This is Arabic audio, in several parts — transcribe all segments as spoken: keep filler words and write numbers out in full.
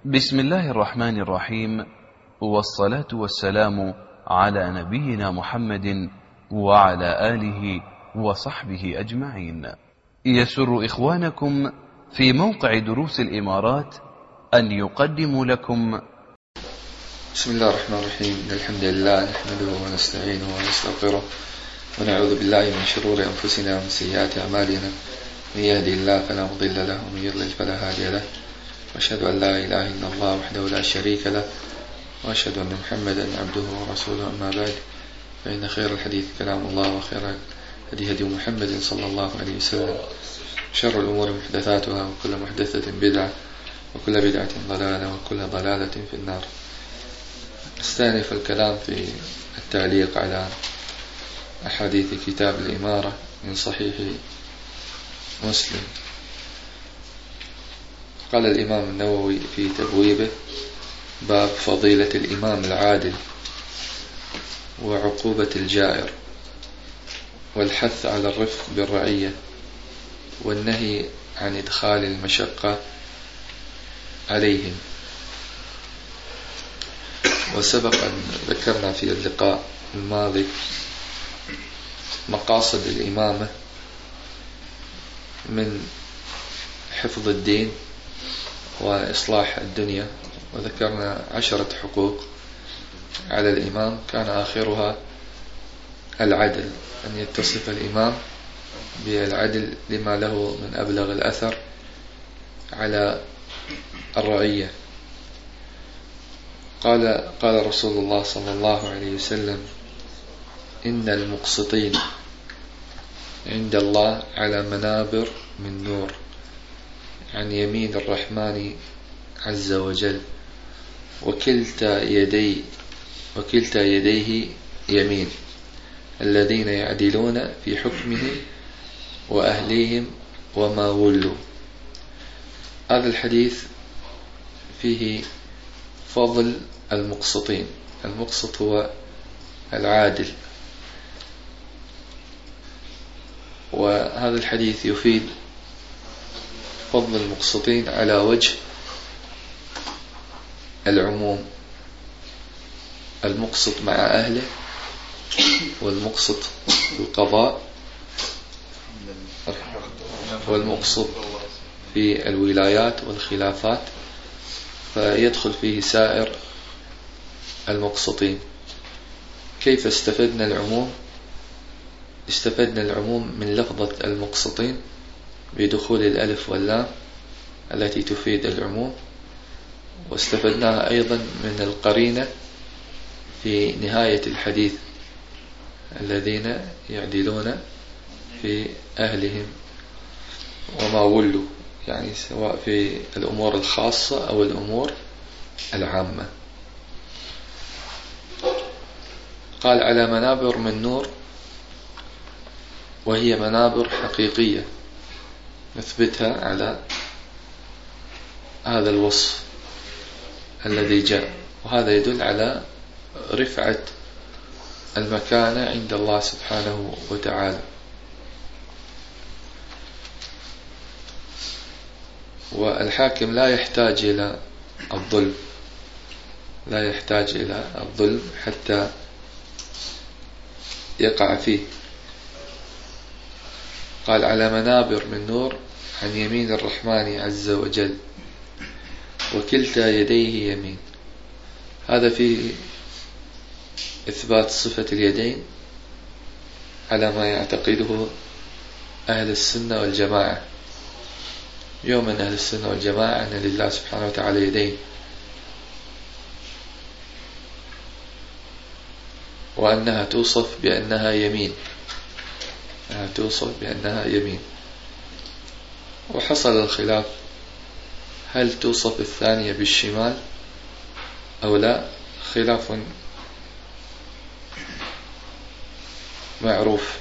بسم الله الرحمن الرحيم، والصلاة والسلام على نبينا محمد وعلى آله وصحبه أجمعين. يسر إخوانكم في موقع دروس الإمارات أن يقدموا لكم بسم الله الرحمن الرحيم. إن الحمد لله نحمده ونستعينه ونستغفره ونعوذ بالله من شرور أنفسنا ومن سيئات أعمالنا. من يهدي الله فلا مضل له ومن يضلل فلا هادي له، وأشهد أن لا إله إلا الله وحده لا شريك له، وأشهد أن محمدا عبده ورسوله. أما بعد، فإن خير الحديث كلام الله، وخير هدي هدي محمد صلى الله عليه وسلم، شر الأمور محدثاتها، وكل محدثة بدعة، وكل بدعة ضلالة، وكل ضلالة في النار. استأنف الكلام في التعليق على أحاديث كتاب الإمارة من صحيح مسلم. قال الإمام النووي في تبويبه: باب فضيلة الإمام العادل وعقوبة الجائر، والحث على الرفق بالرعية، والنهي عن إدخال المشقة عليهم. وسبق أن ذكرنا في اللقاء الماضي مقاصد الإمامة من حفظ الدين وإصلاح الدنيا، وذكرنا عشرة حقوق على الإمام، كان آخرها العدل، أن يتصف الإمام بالعدل لما له من أبلغ الأثر على الرعية. قال قال رسول الله صلى الله عليه وسلم: إن المقسطين عند الله على منابر من نور عن يمين الرحمن عز وجل، وكلتا يدي وكلتا يديه يمين، الذين يعدلون في حكمه وأهليهم وما ولوا. هذا الحديث فيه فضل المقسطين. المقسط هو العادل، وهذا الحديث يفيد فضل المقسطين على وجه العموم: المقسط مع أهله، والمقسط في القضاء، والمقسط في الولايات والخلافات، فيدخل فيه سائر المقسطين. كيف استفدنا العموم؟ استفدنا العموم من لفظة المقسطين بدخول الألف واللام التي تفيد العموم، واستفدناها أيضا من القرينة في نهاية الحديث: الذين يعدلون في أهلهم وما ولوا، يعني سواء في الأمور الخاصة أو الأمور العامة. قال: على منابر من نور، وهي منابر حقيقية نثبتها على هذا الوصف الذي جاء، وهذا يدل على رفعة المكانة عند الله سبحانه وتعالى. والحاكم لا يحتاج إلى الظلم، لا يحتاج إلى الظلم حتى يقع فيه. قال: على منابر من نور عن يمين الرحمن عز وجل، وكلتا يديه يمين. هذا فيه إثبات صفة اليدين على ما يعتقده أهل السنة والجماعة. يوم من أهل السنة والجماعة أن لله سبحانه وتعالى يدين، وأنها توصف بأنها يمين، أنها توصف بأنها يمين. وحصل الخلاف: هل توصف الثانية بالشمال أو لا؟ خلاف معروف،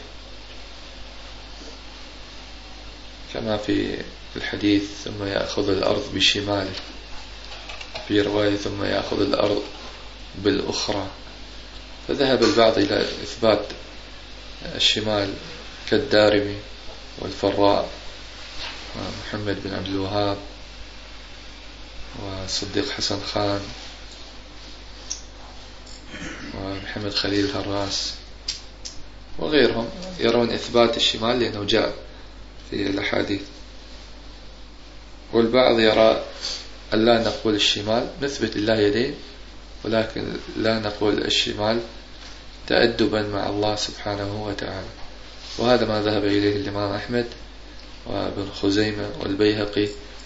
كما في الحديث: ثم يأخذ الأرض بشماله، في رواية: ثم يأخذ الأرض بالأخرى. فذهب البعض إلى إثبات الشمال كالدارمي والفراء محمد بن عبد الوهاب والصديق حسن خان ومحمد خليل الهراس وغيرهم يرون إثبات الشمال لأنه جاء في الأحاديث. والبعض يرى أن لا نقول الشمال، نثبت الله يدين ولكن لا نقول الشمال تأدبا مع الله سبحانه وتعالى. وهذا ما ذهب إليه الإمام أحمد وابن خزيمة والبيهقي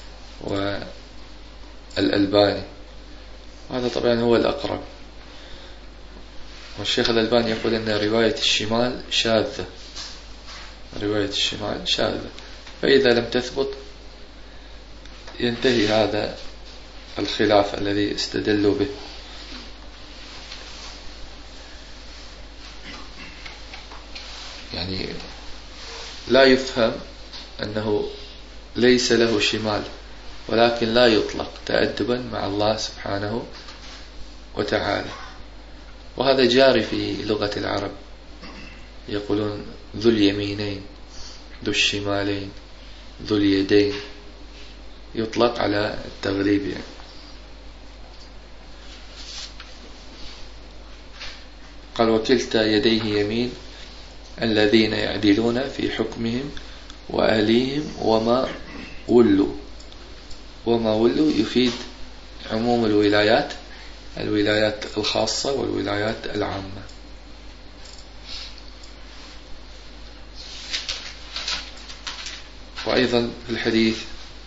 والألباني، وهذا طبعا هو الأقرب. والشيخ الألباني يقول أن رواية الشمال شاذة، رواية الشمال شاذة، فإذا لم تثبت ينتهي هذا الخلاف الذي استدلوا به. يعني لا يفهم أنه ليس له شمال، ولكن لا يطلق تأدبا مع الله سبحانه وتعالى. وهذا جاري في لغة العرب، يقولون ذو اليمينين، ذو الشمالين، ذو اليدين، يطلق على التغليب يعني. قال وكلتا يديه يمين الذين يعدلون في حكمهم وأهليهم وما ولوا. وما ولوا يفيد عموم الولايات، الولايات الخاصة والولايات العامة. وأيضا في الحديث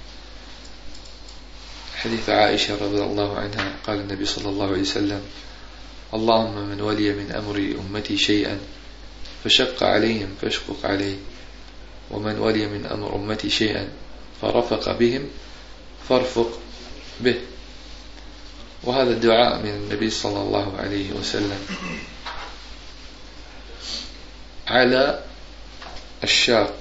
حديث عائشة رضي الله عنها قال النبي صلى الله عليه وسلم اللهم من ولي من أمر أمتي شيئا فشق عليهم فاشقق عليه، ومن ولي من أمر أمتي شيئا فرفق بهم فارفق به. وهذا الدعاء من النبي صلى الله عليه وسلم على الشاق،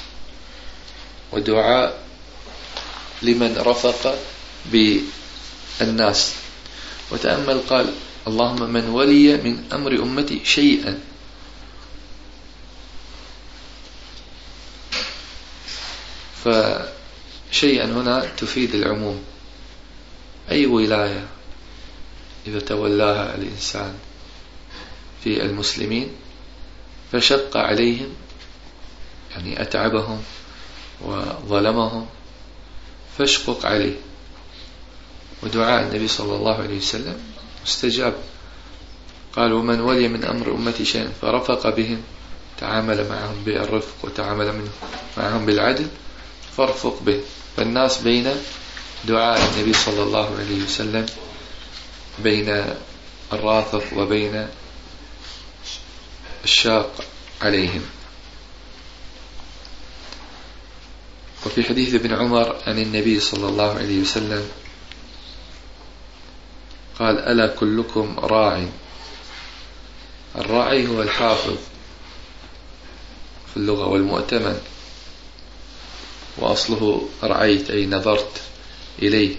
ودعاء لمن رفق بالناس. وتأمل قال اللهم من ولي من أمر أمتي شيئا، فشيئا هنا تفيد العموم. أي ولاية إذا تولاها الإنسان في المسلمين فشق عليهم، يعني أتعبهم وظلمهم، فاشقق عليه. ودعاء النبي صلى الله عليه وسلم استجاب، قال ومن ولي من أمر أمتي شيئا فرفق بهم، تعامل معهم بالرفق وتعامل معهم بالعدل، فارفق به. فالناس بين دعاء النبي صلى الله عليه وسلم بين الرافق وبين الشاق عليهم. وفي حديث ابن عمر عن النبي صلى الله عليه وسلم قال ألا كلكم راع. الراعي هو الحافظ في اللغة والمؤتمن، وأصله رعيت أي نظرت إليه.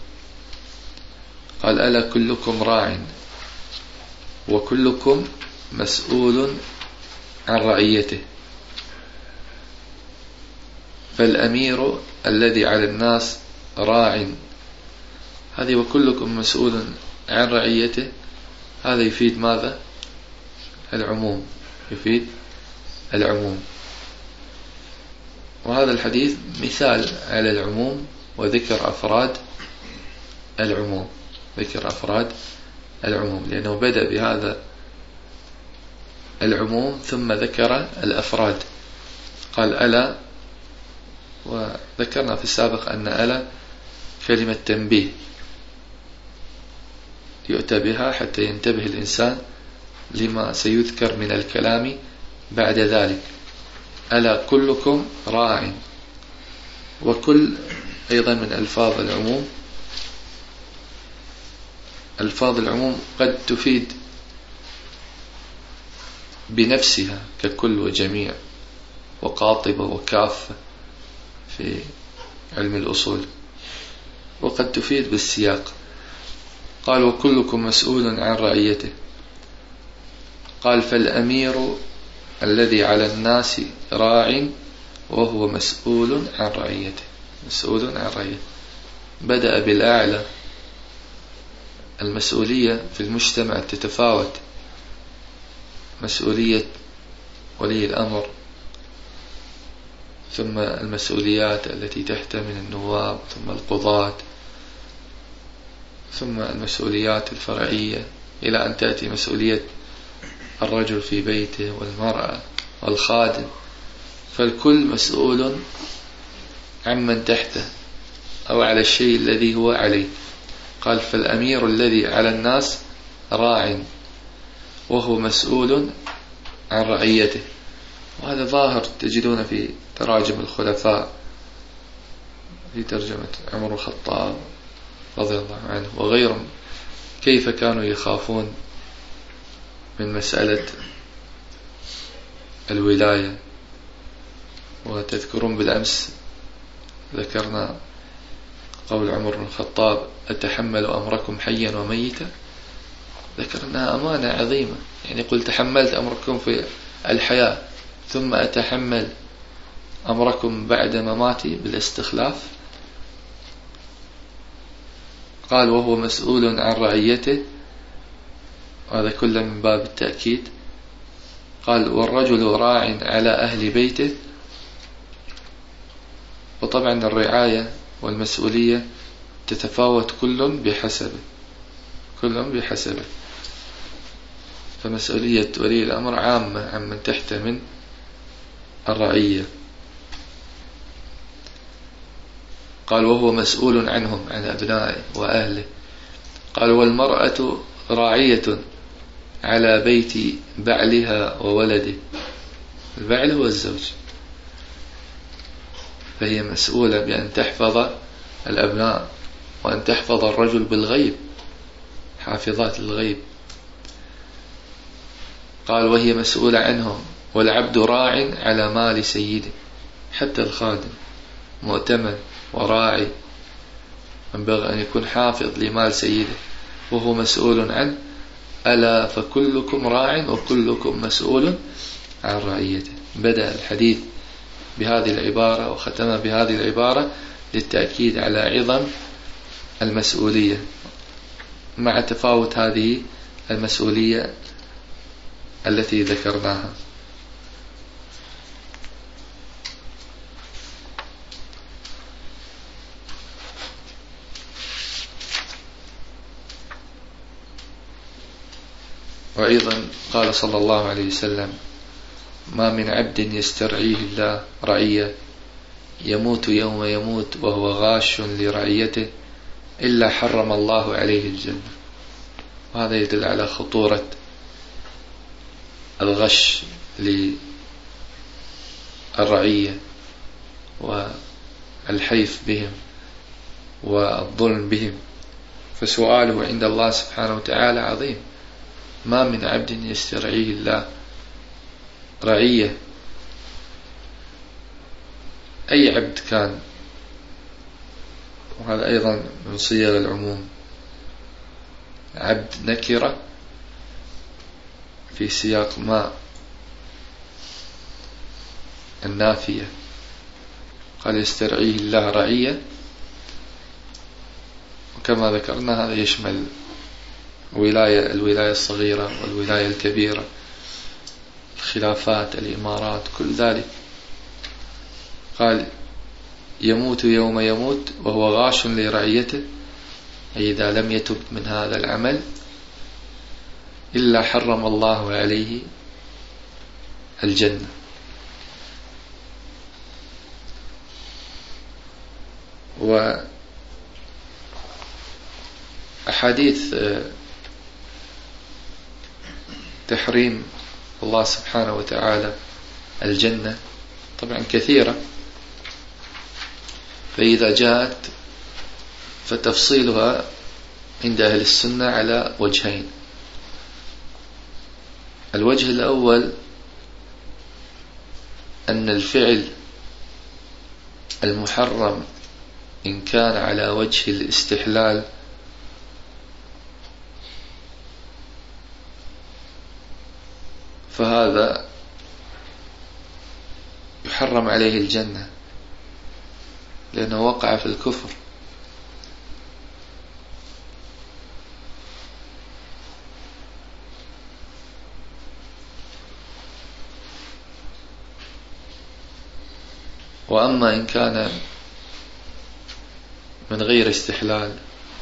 قال ألا كلكم راع وكلكم مسؤول عن رعيته، فالأمير الذي على الناس راع. هذه وكلكم مسؤول عن رعيته، هذا يفيد ماذا؟ العموم، يفيد العموم. وهذا الحديث مثال على العموم وذكر أفراد العموم، ذكر أفراد العموم، لأنه بدأ بهذا العموم ثم ذكر الأفراد. قال ألا، وذكرنا في السابق أن ألا كلمة تنبيه يؤتى بها حتى ينتبه الإنسان لما سيذكر من الكلام بعد ذلك. ألا كلكم راع. وكل أيضا من ألفاظ العموم. ألفاظ العموم قد تفيد بنفسها ككل وجميع وقاطبة وكافة في علم الأصول، وقد تفيد بالسياق. قال وكلكم مسؤول عن رعيته. قال فالأمير الذي على الناس راع وهو مسؤول عن رعيته، مسؤول عن رعيته. بدأ بالأعلى المسؤولية في المجتمع تتفاوت. مسؤولية ولي الأمر، ثم المسؤوليات التي تحت من النواب، ثم القضاة، ثم المسؤوليات الفرعية، إلى أن تأتي مسؤولية الرجل في بيته والمرأة والخادم. فالكل مسؤول عمن تحته أو على الشيء الذي هو عليه. قال فالأمير الذي على الناس راع وهو مسؤول عن رعيته. وهذا ظاهر تجدون في تراجم الخلفاء، في ترجمة عمر الخطاب رضي الله عنه وغيرهم، كيف كانوا يخافون من مسألة الولاية. وتذكرون بالأمس ذكرنا قول عمر بن الخطاب أتحمل أمركم حيا وميتا. ذكرناها أمانة عظيمة، يعني قل تحملت أمركم في الحياة ثم أتحمل أمركم بعد مماتي بالاستخلاف. قال وهو مسؤول عن رعيته، وهذا كله من باب التأكيد. قال والرجل راع على أهل بيته. وطبعا الرعاية والمسؤولية تتفاوت كل بحسبه، كل بحسبه. فمسؤولية ولي الأمر عامة عن من تحت من الرعية. قال وهو مسؤول عنهم، عن أبنائه وأهله. قال والمرأة راعية على بيت بعلها وولده. البعل هو الزوج، فهي مسؤولة بأن تحفظ الأبناء وأن تحفظ الرجل بالغيب، حافظات الغيب. قال وهي مسؤولة عنهم. والعبد راع على مال سيده، حتى الخادم مؤتمن وراعي، ينبغي أن يكون حافظ لمال سيده وهو مسؤول عنه. ألا فكلكم راع وكلكم مسؤول عن رعيته. بدأ الحديث بهذه العبارة وختم بهذه العبارة للتأكيد على عظم المسؤولية، مع تفاوت هذه المسؤولية التي ذكرناها. وأيضا قال صلى الله عليه وسلم ما من عبد يسترعيه الله رعية يموت يوم يموت وهو غاش لرعيته إلا حرم الله عليه الجنة. وهذا يدل على خطورة الغش للرعية والحيف بهم والظلم بهم. فسؤاله عند الله سبحانه وتعالى عظيم. ما من عبد يسترعيه الله رعية، أي عبد كان، وهذا أيضا من صيغ العموم. عبد نكرة في سياق ما النافية. قال يسترعيه الله رعية، وكما ذكرنا هذا يشمل ولاية الولاية الصغيرة والولاية الكبيرة، الخلافات، الإمارات، كل ذلك. قال يموت يوم يموت وهو غاش لرعيته، أي إذا لم يتب من هذا العمل إلا حرم الله عليه الجنة. وأحاديث تحريم الله سبحانه وتعالى الجنة طبعا كثيرة، فإذا جاءت فتفصيلها عند أهل السنة على وجهين. الوجه الأول أن الفعل المحرم إن كان على وجه الاستحلال فهذا يحرم عليه الجنة لأنه وقع في الكفر. وأما إن كان من غير استحلال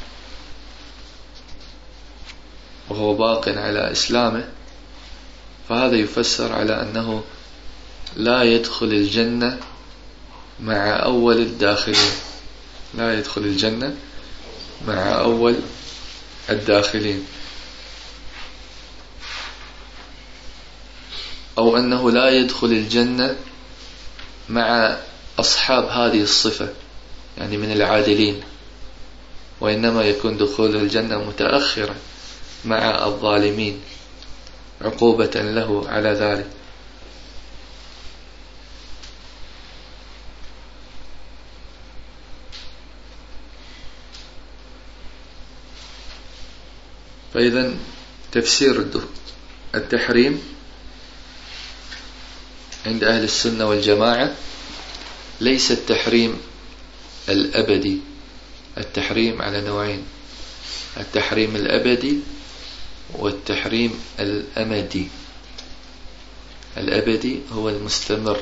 وهو باق على إسلامه فهذا يفسر على أنه لا يدخل الجنة مع أول الداخلين، لا يدخل الجنة مع أول الداخلين، أو أنه لا يدخل الجنة مع أصحاب هذه الصفة يعني من العادلين، وإنما يكون دخول الجنة متأخرا مع الظالمين عقوبة له على ذلك. فإذا تفسير التحريم عند أهل السنة والجماعة ليس التحريم الأبدي، التحريم على نوعين: التحريم الأبدي والتحريم الأمدي. الأبدي هو المستمر،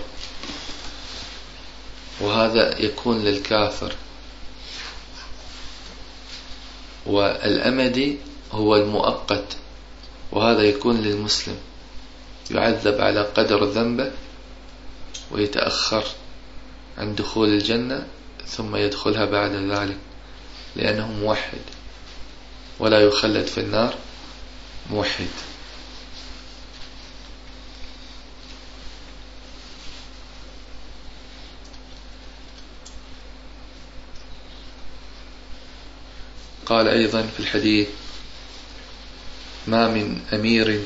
وهذا يكون للكافر، والأمدي هو المؤقت، وهذا يكون للمسلم، يعذب على قدر ذنبه ويتأخر عن دخول الجنة ثم يدخلها بعد ذلك لأنه موحد، ولا يخلد في النار موحد. قال أيضا في الحديث: ما من أمير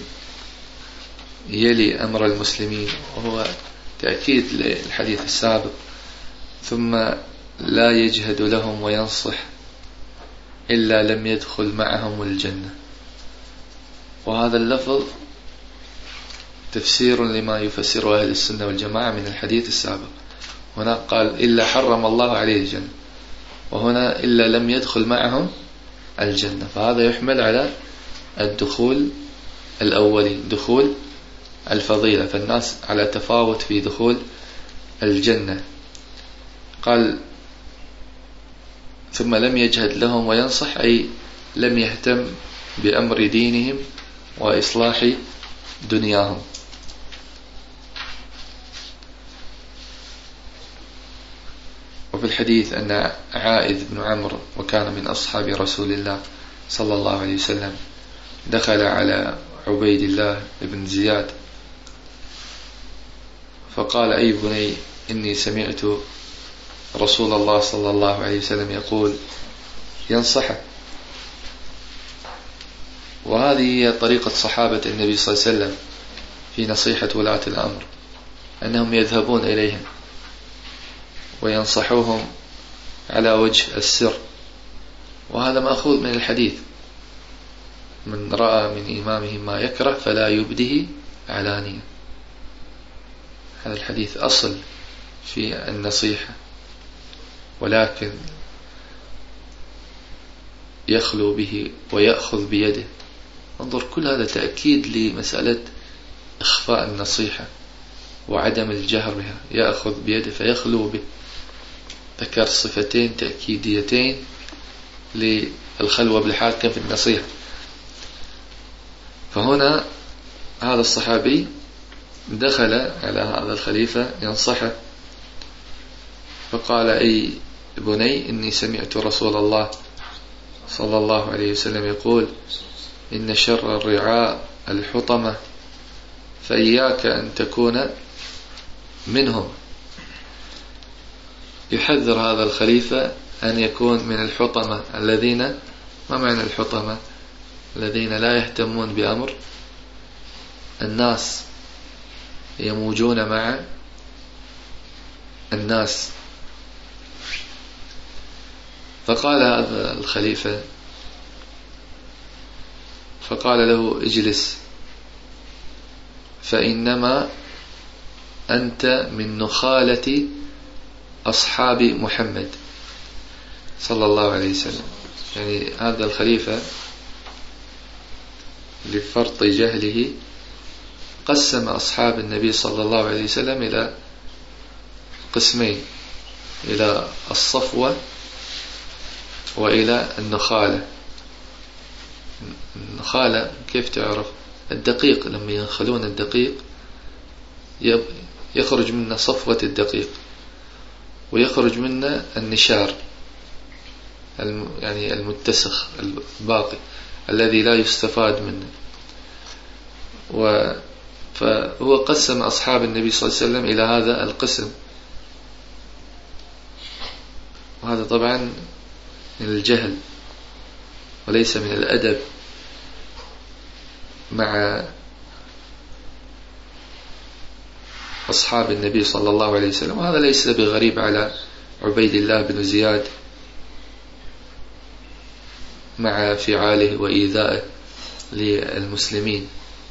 يلي أمر المسلمين، وهو تأكيد للحديث السابق، ثم لا يجهد لهم وينصح إلا لم يدخل معهم الجنة. وهذا اللفظ تفسير لما يفسره أهل السنة والجماعة من الحديث السابق. هنا قال: إلا حرم الله عليه الجنة، وهنا إلا لم يدخل معهم الجنة، فهذا يحمل على الدخول الأولي، دخول الفضيلة، فالناس على تفاوت في دخول الجنة. قال: ثم لم يجهد لهم وينصح، أي لم يهتم بأمر دينهم وإصلاح دنياهم. وفي الحديث أن عائذ بن عمرو، وكان من أصحاب رسول الله صلى الله عليه وسلم، دخل على عبيد الله بن زياد فقال: أي بني، إني سمعت رسول الله صلى الله عليه وسلم يقول ينصحك. وهذه هي طريقة صحابة النبي صلى الله عليه وسلم في نصيحة ولاة الأمر، أنهم يذهبون إليهم وينصحوهم على وجه السر، وهذا مأخوذ من الحديث: من رأى من إمامه ما يكره فلا يبده علانية. هذا الحديث أصل في النصيحة، ولكن يخلو به ويأخذ بيده. انظر، كل هذا تأكيد لمسألة إخفاء النصيحة وعدم الجهر بها، يأخذ بيده فيخلو به. ذكر صفتين تأكيديتين للخلوة بالحاكم في النصيحة. فهنا هذا الصحابي دخل على هذا الخليفة ينصحه، فقال: أي بني، إني سمعت رسول الله صلى الله عليه وسلم يقول إن شر الرعاء الحطمة، فإياك أن تكون منهم. يحذر هذا الخليفة أن يكون من الحطمة الذين، ما معنى الحطمة؟ الذين لا يهتمون بأمر الناس، يموجون مع الناس. فقال هذا الخليفة، فقال له: اجلس، فإنما أنت من نخالة أصحاب محمد صلى الله عليه وسلم. يعني هذا الخليفة لفرط جهله قسم أصحاب النبي صلى الله عليه وسلم إلى قسمين، إلى الصفوة وإلى النخالة. النخالة كيف تعرف؟ الدقيق لما ينخلون الدقيق يخرج منه صفوة الدقيق، ويخرج منه النشار يعني المتسخ الباقي الذي لا يستفاد منه. فهو قسم أصحاب النبي صلى الله عليه وسلم إلى هذا القسم، وهذا طبعا من الجهل وليس من الأدب مع أصحاب النبي صلى الله عليه وسلم. وهذا ليس بغريب على عبيد الله بن زياد مع فعاله وإيذائه للمسلمين.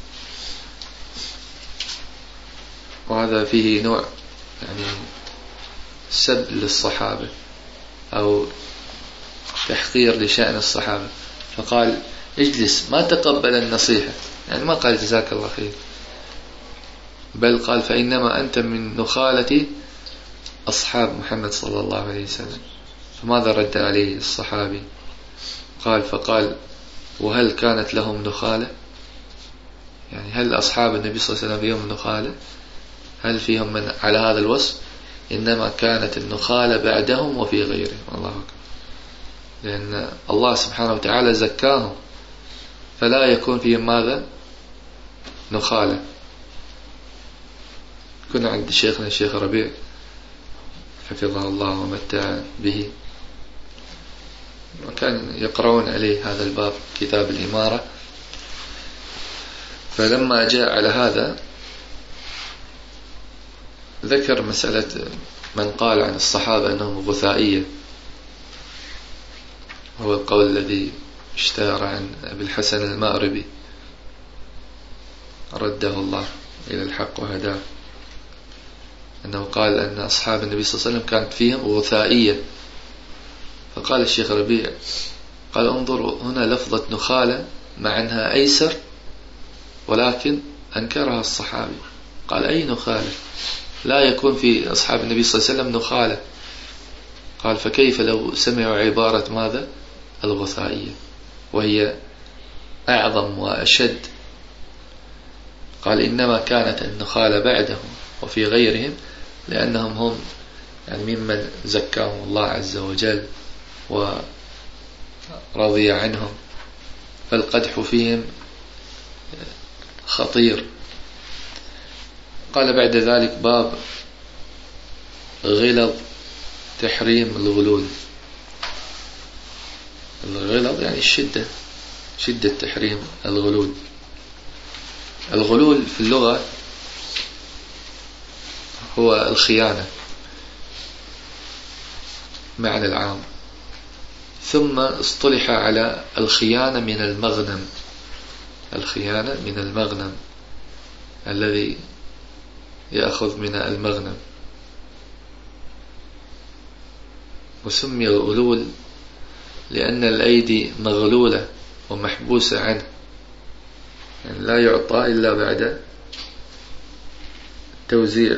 وهذا فيه نوع يعني سب للصحابة أو تحقير لشأن الصحابة. فقال اجلس، ما تقبل النصيحة، يعني ما قال جزاك الله خير، بل قال فإنما أنت من نخالة أصحاب محمد صلى الله عليه وسلم. فماذا رد عليه الصحابي؟ قال فقال وهل كانت لهم نخالة؟ يعني هل أصحاب النبي صلى الله عليه وسلم فيهم نخالة؟ هل فيهم من على هذا الوصف؟ إنما كانت النخالة بعدهم وفي غيرهم. الله أكبر. لأن الله سبحانه وتعالى زكاهم، فلا يكون فيهم ماذا؟ نخالة. كنا عند شيخنا الشيخ ربيع حفظه الله ومتع به، وكان يقرؤون عليه هذا الباب كتاب الإمارة. فلما جاء على هذا ذكر مسألة من قال عن الصحابة أنهم غثائية، هو القول الذي اشتهر عن أبي الحسن المأربي رده الله إلى الحق وهداه، أنه قال أن أصحاب النبي صلى الله عليه وسلم كانت فيهم غثائية. فقال الشيخ ربيع قال انظروا هنا لفظة نخالة مع أنها أيسر، ولكن أنكرها الصحابي. قال أي نخالة؟ لا يكون في أصحاب النبي صلى الله عليه وسلم نخالة. قال فكيف لو سمعوا عبارة ماذا؟ الغثائية، وهي أعظم وأشد. قال إنما كانت النخالة بعدهم وفي غيرهم لأنهم هم يعني ممن زكاهم الله عز وجل ورضي عنهم، فالقدح فيهم خطير. قال بعد ذلك باب غلظ تحريم الغلول. الغلظ يعني الشدة، شدة تحريم الغلول. الغلول في اللغة هو الخيانة معنى العام، ثم اصطلح على الخيانة من المغنم، الخيانة من المغنم الذي يأخذ من المغنم. وسمي الغلول لأن الأيدي مغلولة ومحبوسة عنه، يعني لا يعطى إلا بعد توزيع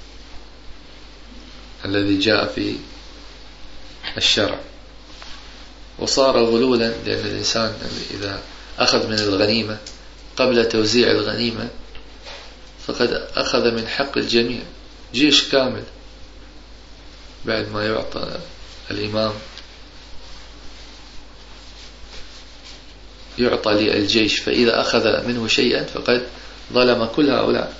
الذي جاء في الشرع. وصار غلولا لأن الإنسان إذا أخذ من الغنيمة قبل توزيع الغنيمة فقد أخذ من حق الجميع، جيش كامل بعد ما يعطى الإمام يعطى للجيش، فإذا أخذ منه شيئا فقد ظلم كل هؤلاء.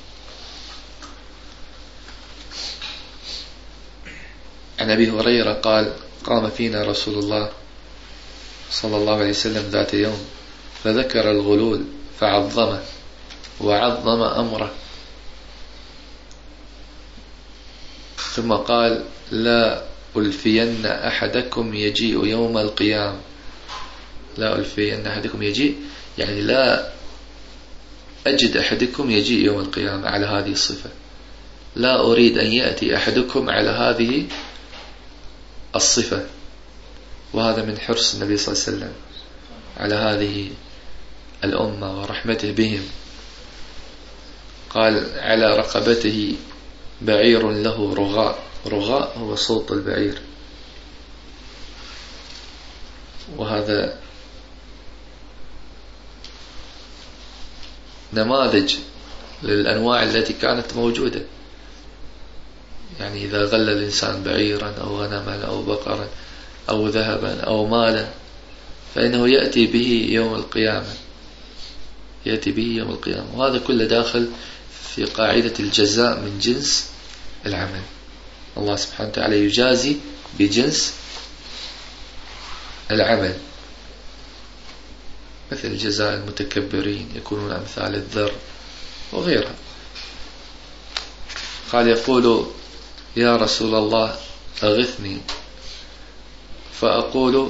عن أبي هريرة قال قام فينا رسول الله صلى الله عليه وسلم ذات يوم فذكر الغلول فعظمه وعظم أمره، ثم قال لا ألفين أحدكم يجيء يوم القيامة. لا ألفين أحدكم يجيء يعني لا أجد أحدكم يجيء يوم القيامة على هذه الصفة، لا أريد أن يأتي أحدكم على هذه الصفة. وهذا من حرص النبي صلى الله عليه وسلم على هذه الأمة ورحمته بهم. قال على رقبته بعير له رغاء. رغاء هو صوت البعير، وهذا نماذج للأنواع التي كانت موجودة. يعني إذا غل الإنسان بعيرا أو غنما أو بقرا أو ذهبا أو مالا فإنه يأتي به يوم القيامة، يأتي به يوم القيامة. وهذا كله داخل في قاعدة الجزاء من جنس العمل. الله سبحانه وتعالى يجازي بجنس العمل، مثل جزاء المتكبرين يكونون أمثال الذر وغيرها. قال يقول يا رسول الله أغثني، فأقول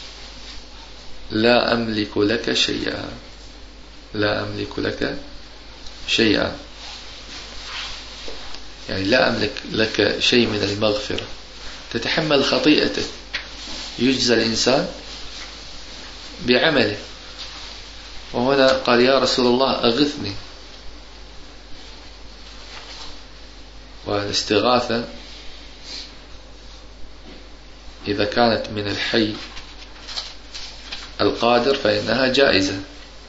لا أملك لك شيئا، لا أملك لك شيئا، يعني لا أملك لك شيء من المغفرة، تتحمل خطيئته. يجزى الإنسان بعمله. وهنا قال يا رسول الله أغثني. والاستغاثة إذا كانت من الحي القادر فإنها جائزة،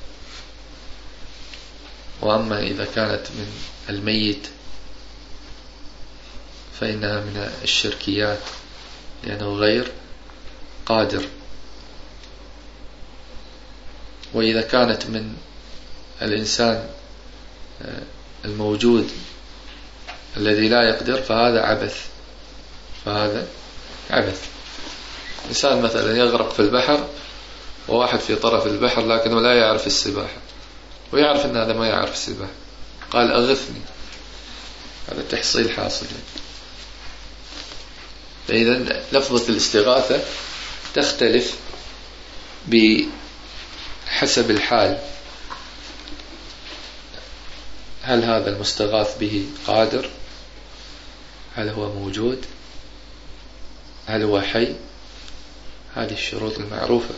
وأما إذا كانت من الميت فإنها من الشركيات لأنه غير قادر. وإذا كانت من الإنسان الموجود الذي لا يقدر فهذا عبث، فهذا عبث. إنسان مثلا يغرق في البحر وواحد في طرف البحر لكنه لا يعرف السباحة، ويعرف أن هذا ما يعرف السباحة، قال أغثني، هذا تحصيل حاصل. فإذا لفظة الاستغاثة تختلف بحسب الحال. هل هذا المستغاث به قادر؟ هل هو موجود؟ هل هو حي؟ هذه الشروط المعروفة،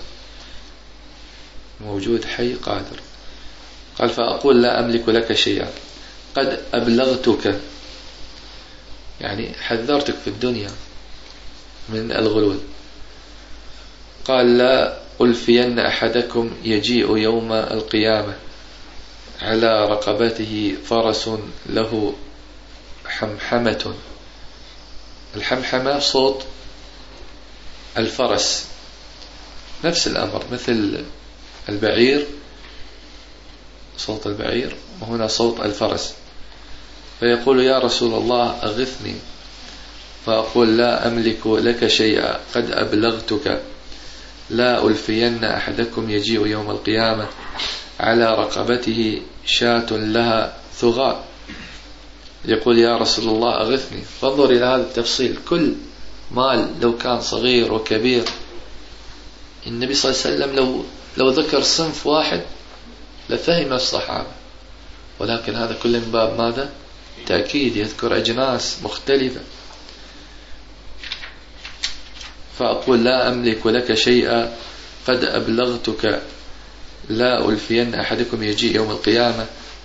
موجود حي قادر. قال فأقول لا أملك لك شيئا قد أبلغتك، يعني حذرتك في الدنيا من الغلول. قال لا ألفين أحدكم يجيء يوم القيامة على رقبته فرس له حمحمة. الحمحمة صوت الفرس، نفس الأمر مثل البعير، صوت البعير، وهنا صوت الفرس. فيقول يا رسول الله أغثني، فأقول لا أملك لك شيئا قد أبلغتك. لا ألفين أحدكم يجيء يوم القيامة على رقبته شاة لها ثغاء. يقول يا رسول الله أغثني. فانظر إلى هذا التفصيل، كل مال لو كان صغير وكبير، النبي صلى الله عليه وسلم لو لو ذكر صنف واحد لفهم الصحابة، ولكن هذا كله من باب ماذا؟ تأكيد، يذكر أجناس مختلفة. فأقول لا أملك لك شيئا قد أبلغتك. لا ألفين أحدكم يجيء يوم القيامة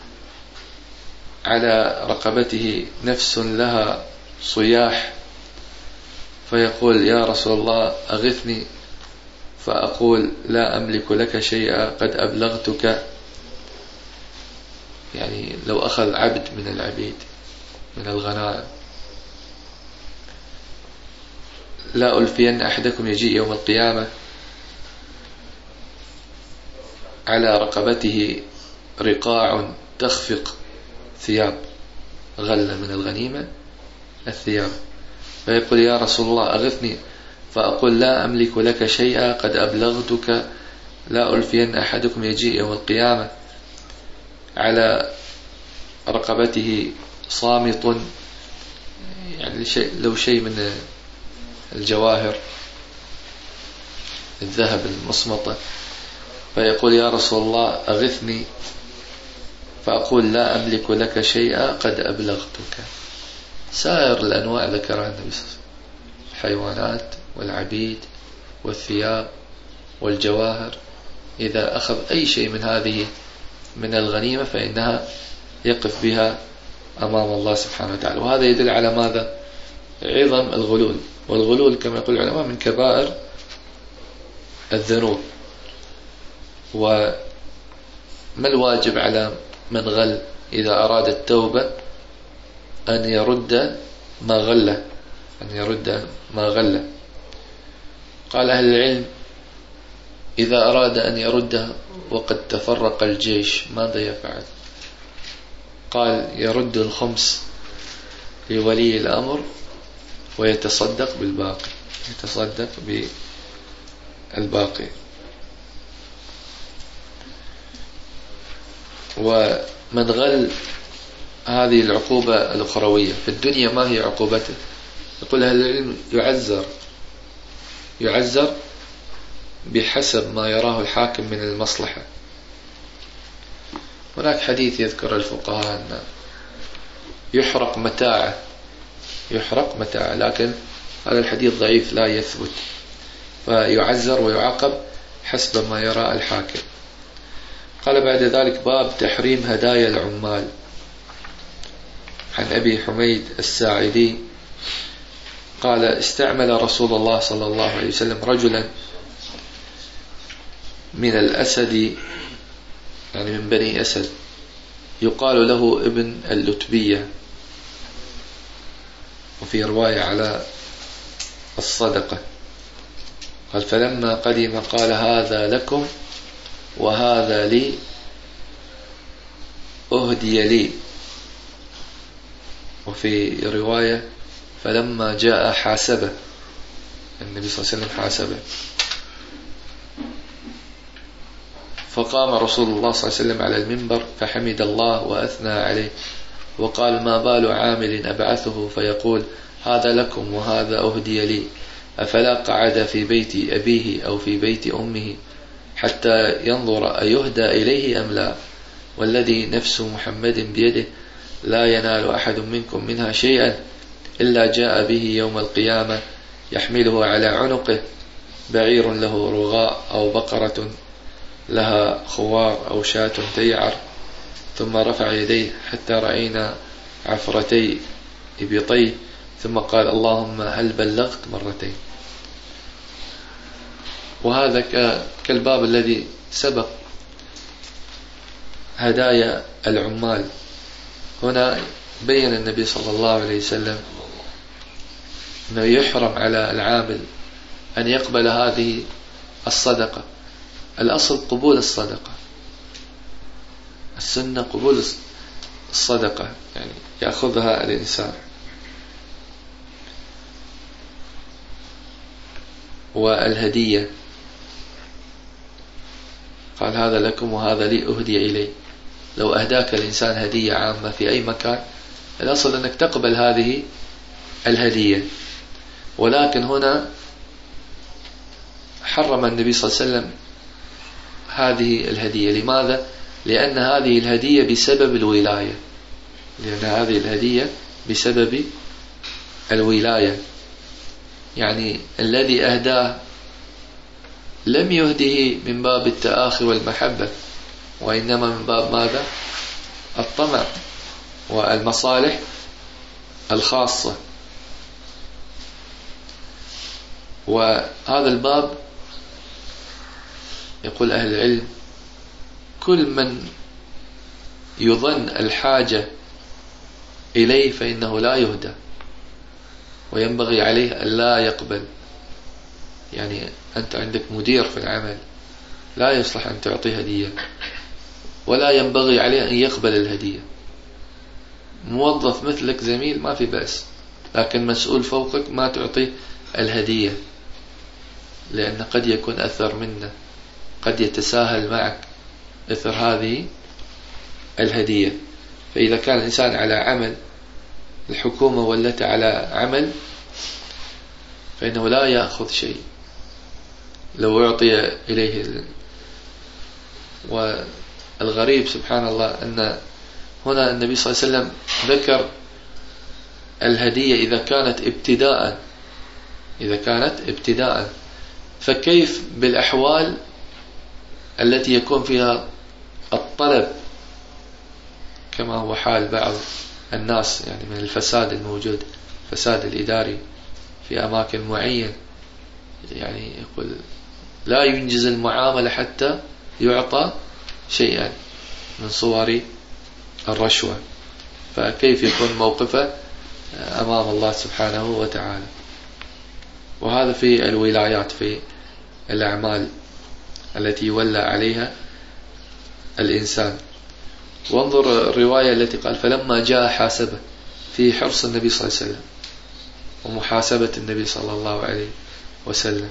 على رقبته نفس لها صياح. فيقول يا رسول الله أغثني، فأقول لا أملك لك شيئا قد أبلغتك. يعني لو أخذ عبد من العبيد من الغنائم، لا ألفين أحدكم يجيء يوم القيامة على رقبته رقاع تخفق ثياب، غل من الغنيمة الثياب. فيقول يا رسول الله أغثني، فأقول لا أملك لك شيئا قد أبلغتك. لا ألفين أحدكم يجيء يوم القيامة على رقبته صامت، يعني شيء لو شيء من الجواهر الذهب المصمطة. فيقول يا رسول الله أغثني، فأقول لا أملك لك شيئا قد أبلغتك. سائر الأنواع ذكرها النبي صلى الله عليه وسلم، الحيوانات والعبيد والثياب والجواهر. إذا أخذ أي شيء من هذه من الغنيمة فإنها يقف بها أمام الله سبحانه وتعالى. وهذا يدل على ماذا؟ عظم الغلول، والغلول كما يقول العلماء من كبائر الذنوب. وما الواجب على من غل إذا أراد التوبة؟ أن يرد ما غله، أن يرد ما غله. قال أهل العلم إذا أراد أن يرده وقد تفرق الجيش ماذا يفعل؟ قال يرد الخمس لولي الأمر ويتصدق بالباقي، يتصدق بالباقي. ومن غل هذه العقوبة الأخروية في الدنيا ما هي عقوبته؟ يقول أهل العلم يعزر يعزر بحسب ما يراه الحاكم من المصلحة. هناك حديث يذكر الفقهاء أن يحرق متاعه يحرق متاعه لكن هذا الحديث ضعيف لا يثبت، فيعزر ويعاقب حسب ما يرى الحاكم. قال بعد ذلك باب تحريم هدايا العمال. عن أبي حميد الساعدي قال استعمل رسول الله صلى الله عليه وسلم رجلا من الأسد، يعني من بني أسد، يقال له ابن اللتبية، وفي رواية على الصدقة. قال فلما قدم قال هذا لكم وهذا لي أهدي لي. وفي رواية فلما جاء حاسبه، النبي صلى الله عليه وسلم حاسبه. فقام رسول الله صلى الله عليه وسلم على المنبر فحمد الله وأثنى عليه وقال ما بال عامل أبعثه فيقول هذا لكم وهذا أهدي لي، أفلا قعد في بيت أبيه أو في بيت أمه حتى ينظر أيهدى إليه أم لا، والذي نفس محمد بيده لا ينال أحد منكم منها شيئا إلا جاء به يوم القيامة يحمله على عنقه بعير له رغاء أو بقرة لها خوار أو شاة تيعر، ثم رفع يديه حتى رأينا عفرتي إبطيه ثم قال اللهم هل بلغت مرتين. وهذا كالباب الذي سبق هدايا العمال. هنا بين النبي صلى الله عليه وسلم أنه يحرم على العامل أن يقبل هذه الصدقة. الأصل قبول الصدقة، السنة قبول الصدقة، يعني يأخذها الإنسان. والهدية قال هذا لكم وهذا لي أهدي إليه. لو أهداك الإنسان هدية عامة في أي مكان الأصل أنك تقبل هذه الهدية، ولكن هنا حرم النبي صلى الله عليه وسلم هذه الهدية. لماذا؟ لأن هذه الهدية بسبب الولاية، لأن هذه الهدية بسبب الولاية، يعني الذي أهداه لم يهده من باب التآخي والمحبة، وإنما من باب ماذا؟ الطمع والمصالح الخاصة. وهذا الباب يقول أهل العلم كل من يظن الحاجة إليه فإنه لا يهدى، وينبغي عليه أن لا يقبل. يعني أنت عندك مدير في العمل لا يصلح أن تعطي هدية، ولا ينبغي عليه أن يقبل الهدية. موظف مثلك زميل ما في بأس، لكن مسؤول فوقك ما تعطيه الهدية، لأن قد يكون أثر منه، قد يتساهل معك إثر هذه الهدية. فإذا كان الإنسان على عمل، الحكومة ولت على عمل، فإنه لا يأخذ شيء لو أعطي إليه. والغريب سبحان الله أن هنا النبي صلى الله عليه وسلم ذكر الهدية إذا كانت ابتداء إذا كانت ابتداء فكيف بالأحوال التي يكون فيها الطلب كما هو حال بعض الناس، يعني من الفساد الموجود، الفساد الإداري في أماكن معينة، يعني يقول لا ينجز المعاملة حتى يعطى شيئا من صور الرشوة، فكيف يكون موقفه أمام الله سبحانه وتعالى؟ وهذا في الولايات، في الأعمال التي يولى عليها الإنسان. وانظر الرواية التي قال فلما جاء حاسبه، في حرص النبي صلى الله عليه وسلم ومحاسبة النبي صلى الله عليه وسلم.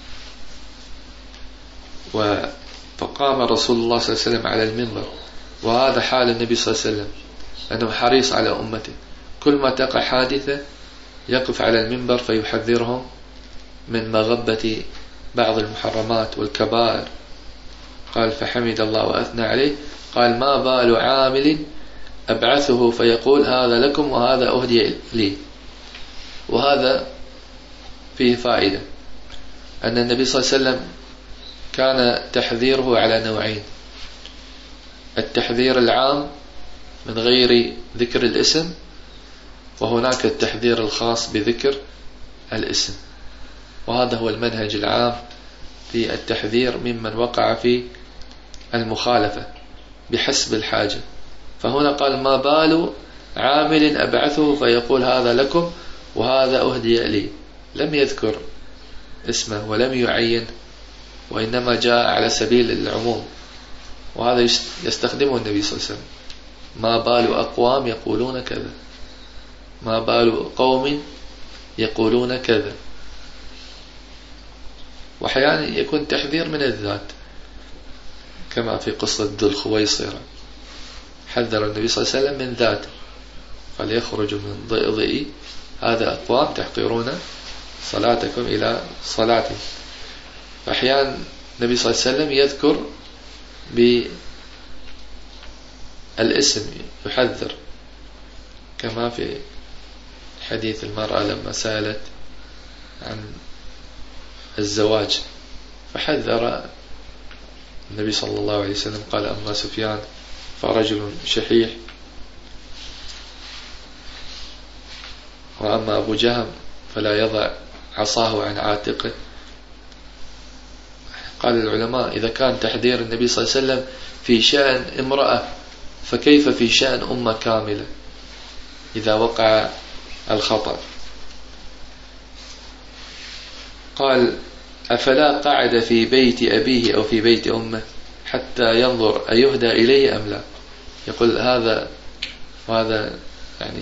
فقام رسول الله صلى الله عليه وسلم على المنبر، وهذا حال النبي صلى الله عليه وسلم أنه حريص على أمته، كل ما تقع حادثة يقف على المنبر فيحذرهم من مغبة بعض المحرمات والكبائر. قال فحمد الله وأثنى عليه، قال ما بال عامل أبعثه فيقول هذا لكم وهذا أهدي لي. وهذا فيه فائدة أن النبي صلى الله عليه وسلم كان تحذيره على نوعين: التحذير العام من غير ذكر الاسم، وهناك التحذير الخاص بذكر الاسم. وهذا هو المنهج العام في التحذير ممن وقع في المخالفة بحسب الحاجة. فهنا قال ما بال عامل أبعثه فيقول هذا لكم وهذا أهدي لي، لم يذكر اسمه ولم يعين، وإنما جاء على سبيل العموم. وهذا يستخدمه النبي صلى الله عليه وسلم: ما بال أقوام يقولون كذا، ما بال قوم يقولون كذا. وأحيانا يكون تحذير من الذات، كما في قصة ذو الخويصرة، حذر النبي صلى الله عليه وسلم من ذاته، قال يخرج من ضئضئي هذا أقوام تحقرون صلاتكم إلى صلاتي. فأحيانا النبي صلى الله عليه وسلم يذكر بالاسم، يحذر، كما في حديث المرأة لما سألت عن الزواج فحذر النبي صلى الله عليه وسلم، قال أما سفيان فرجل شحيح، وأما أبو جهم فلا يضع عصاه عن عاتقه. قال العلماء إذا كان تحذير النبي صلى الله عليه وسلم في شأن امرأة، فكيف في شأن أمة كاملة إذا وقع الخطأ؟ قال أفلا قعد في بيت أبيه أو في بيت أمه حتى ينظر أيهدى إليه أم لا؟ يقول هذا وهذا يعني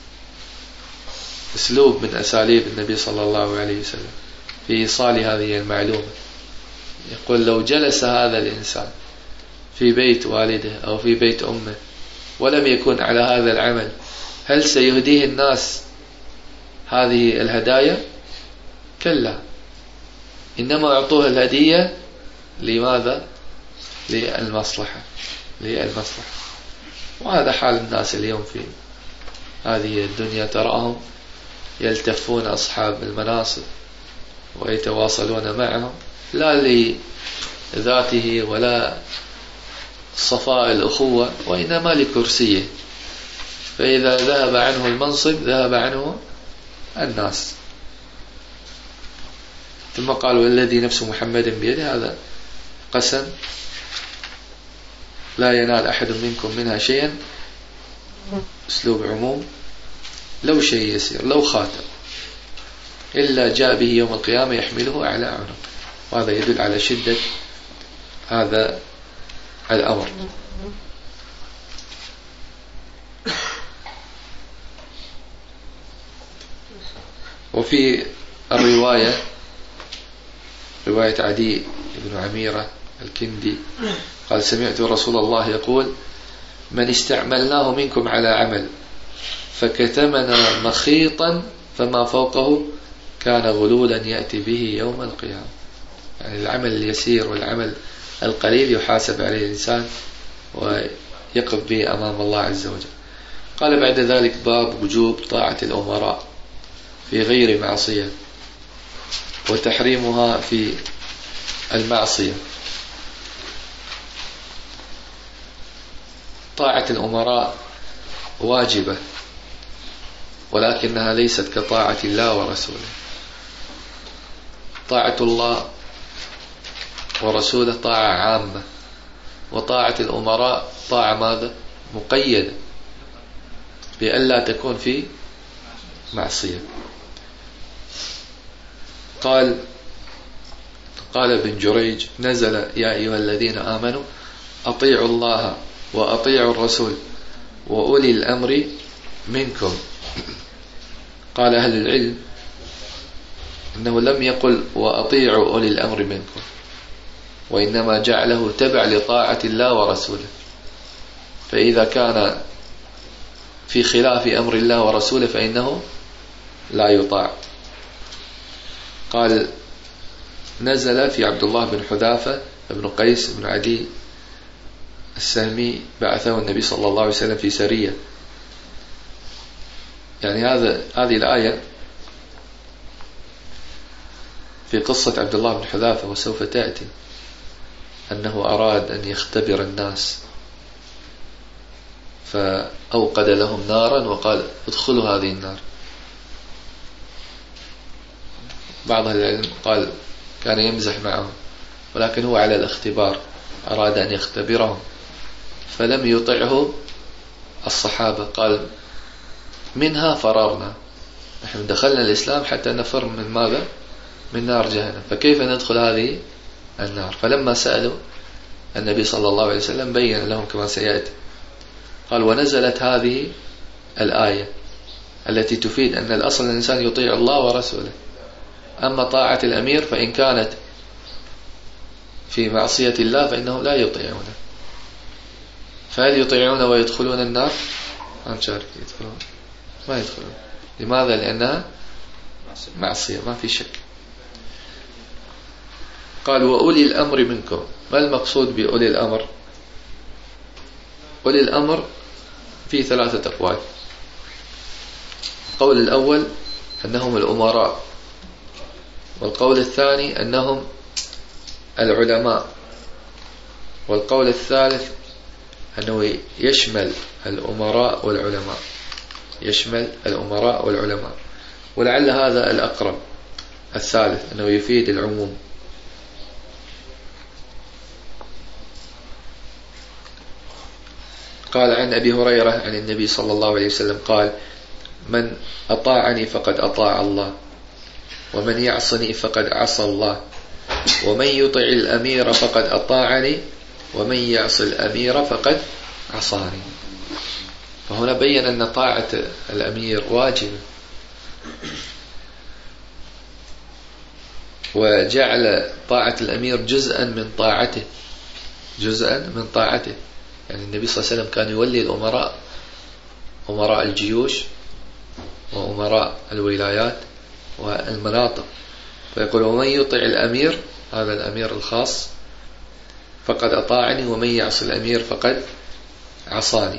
أسلوب من أساليب النبي صلى الله عليه وسلم في إيصال هذه المعلومة. يقول لو جلس هذا الإنسان في بيت والده أو في بيت أمه ولم يكن على هذا العمل، هل سيهديه الناس هذه الهدايا؟ كلا، إنما أعطوه الهدية لماذا؟ للمصلحة للمصلحة. وهذا حال الناس اليوم في هذه الدنيا، تراهم يلتفون أصحاب المناصب ويتواصلون معهم لا لذاته ولا صفاء الأخوة، وإنما لكرسيه، فإذا ذهب عنه المنصب ذهب عنه الناس. ثم قالوا والذي نفس محمد بيده، هذا قسم لا ينال أحد منكم منها شيئا، أسلوب عموم، لو شيء يسير، لو خاتم، إلا جاء به يوم القيامة يحمله على عنق. وهذا يدل على شدة هذا الأمر. وفي الرواية رواية عدي بن عميرة الكندي قال سمعت رسول الله يقول من استعملناه منكم على عمل فكتمنا مخيطا فما فوقه كان غلولا يأتي به يوم القيامة. يعني العمل اليسير والعمل القليل يحاسب عليه الإنسان ويقف به أمام الله عز وجل. قال بعد ذلك باب وجوب طاعة الأمراء في غير معصية وتحريمها في المعصية. طاعة الأمراء واجبة ولكنها ليست كطاعة الله ورسوله. طاعة الله ورسوله طاعة عامة، وطاعة الأمراء طاعة ماذا؟ مقيدة بأن لا تكون في معصية. قال قال ابن جريج: نزل يا أيها الذين آمنوا أطيعوا الله وأطيعوا الرسول وأولي الأمر منكم. قال أهل العلم إنه لم يقل وأطيعوا أولي الأمر منكم، وإنما جعله تبع لطاعة الله ورسوله، فإذا كان في خلاف أمر الله ورسوله فإنه لا يطاع. قال: نزل في عبد الله بن حذافة بن قيس بن عدي السهمي، بعثه النبي صلى الله عليه وسلم في سرية. يعني هذا هذه الآية في قصة عبد الله بن حذافة، وسوف تأتي أنه أراد أن يختبر الناس فأوقد لهم نارا وقال: ادخلوا هذه النار. بعض العلم قال كان يمزح معهم، ولكن هو على الاختبار، أراد أن يختبرهم، فلم يطعه الصحابة. قال: منها فررنا، نحن دخلنا الإسلام حتى نفر من ماذا؟ من نار جهنم، فكيف ندخل هذه النار؟ فلما سألوا النبي صلى الله عليه وسلم بين لهم كما سيأتي. قال: ونزلت هذه الآية التي تفيد أن الأصل الإنسان يطيع الله ورسوله، أما طاعة الأمير فإن كانت في معصية الله فإنهم لا يطيعونه. فهل يطيعون ويدخلون النار؟ ما نشارك يدخلون، ما يدخلون. لماذا؟ لأنها معصية، ما في شك. قال: وأولي الأمر منكم. ما المقصود بأولي الأمر؟ أولي الأمر في ثلاثة أقوال. القول الأول أنهم الأمراء، والقول الثاني أنهم العلماء، والقول الثالث أنه يشمل الأمراء والعلماء، يشمل الأمراء والعلماء. ولعل هذا الأقرب، الثالث، أنه يفيد العموم. قال عن أبي هريرة عن النبي صلى الله عليه وسلم قال: من أطاعني فقد أطاع الله، ومن يعصني فقد عصى الله، ومن يطع الأمير فقد أطاعني، ومن يعص الأمير فقد عصاني. فهنا بين أن طاعة الأمير واجبة، وجعل طاعة الأمير جزءا من طاعته، جزءا من طاعته. يعني النبي صلى الله عليه وسلم كان يولي الأمراء، أمراء الجيوش وأمراء الولايات والمناطق، فيقول: ومن يطع الأمير، هذا الأمير الخاص، فقد أطاعني، ومن يعص الأمير فقد عصاني.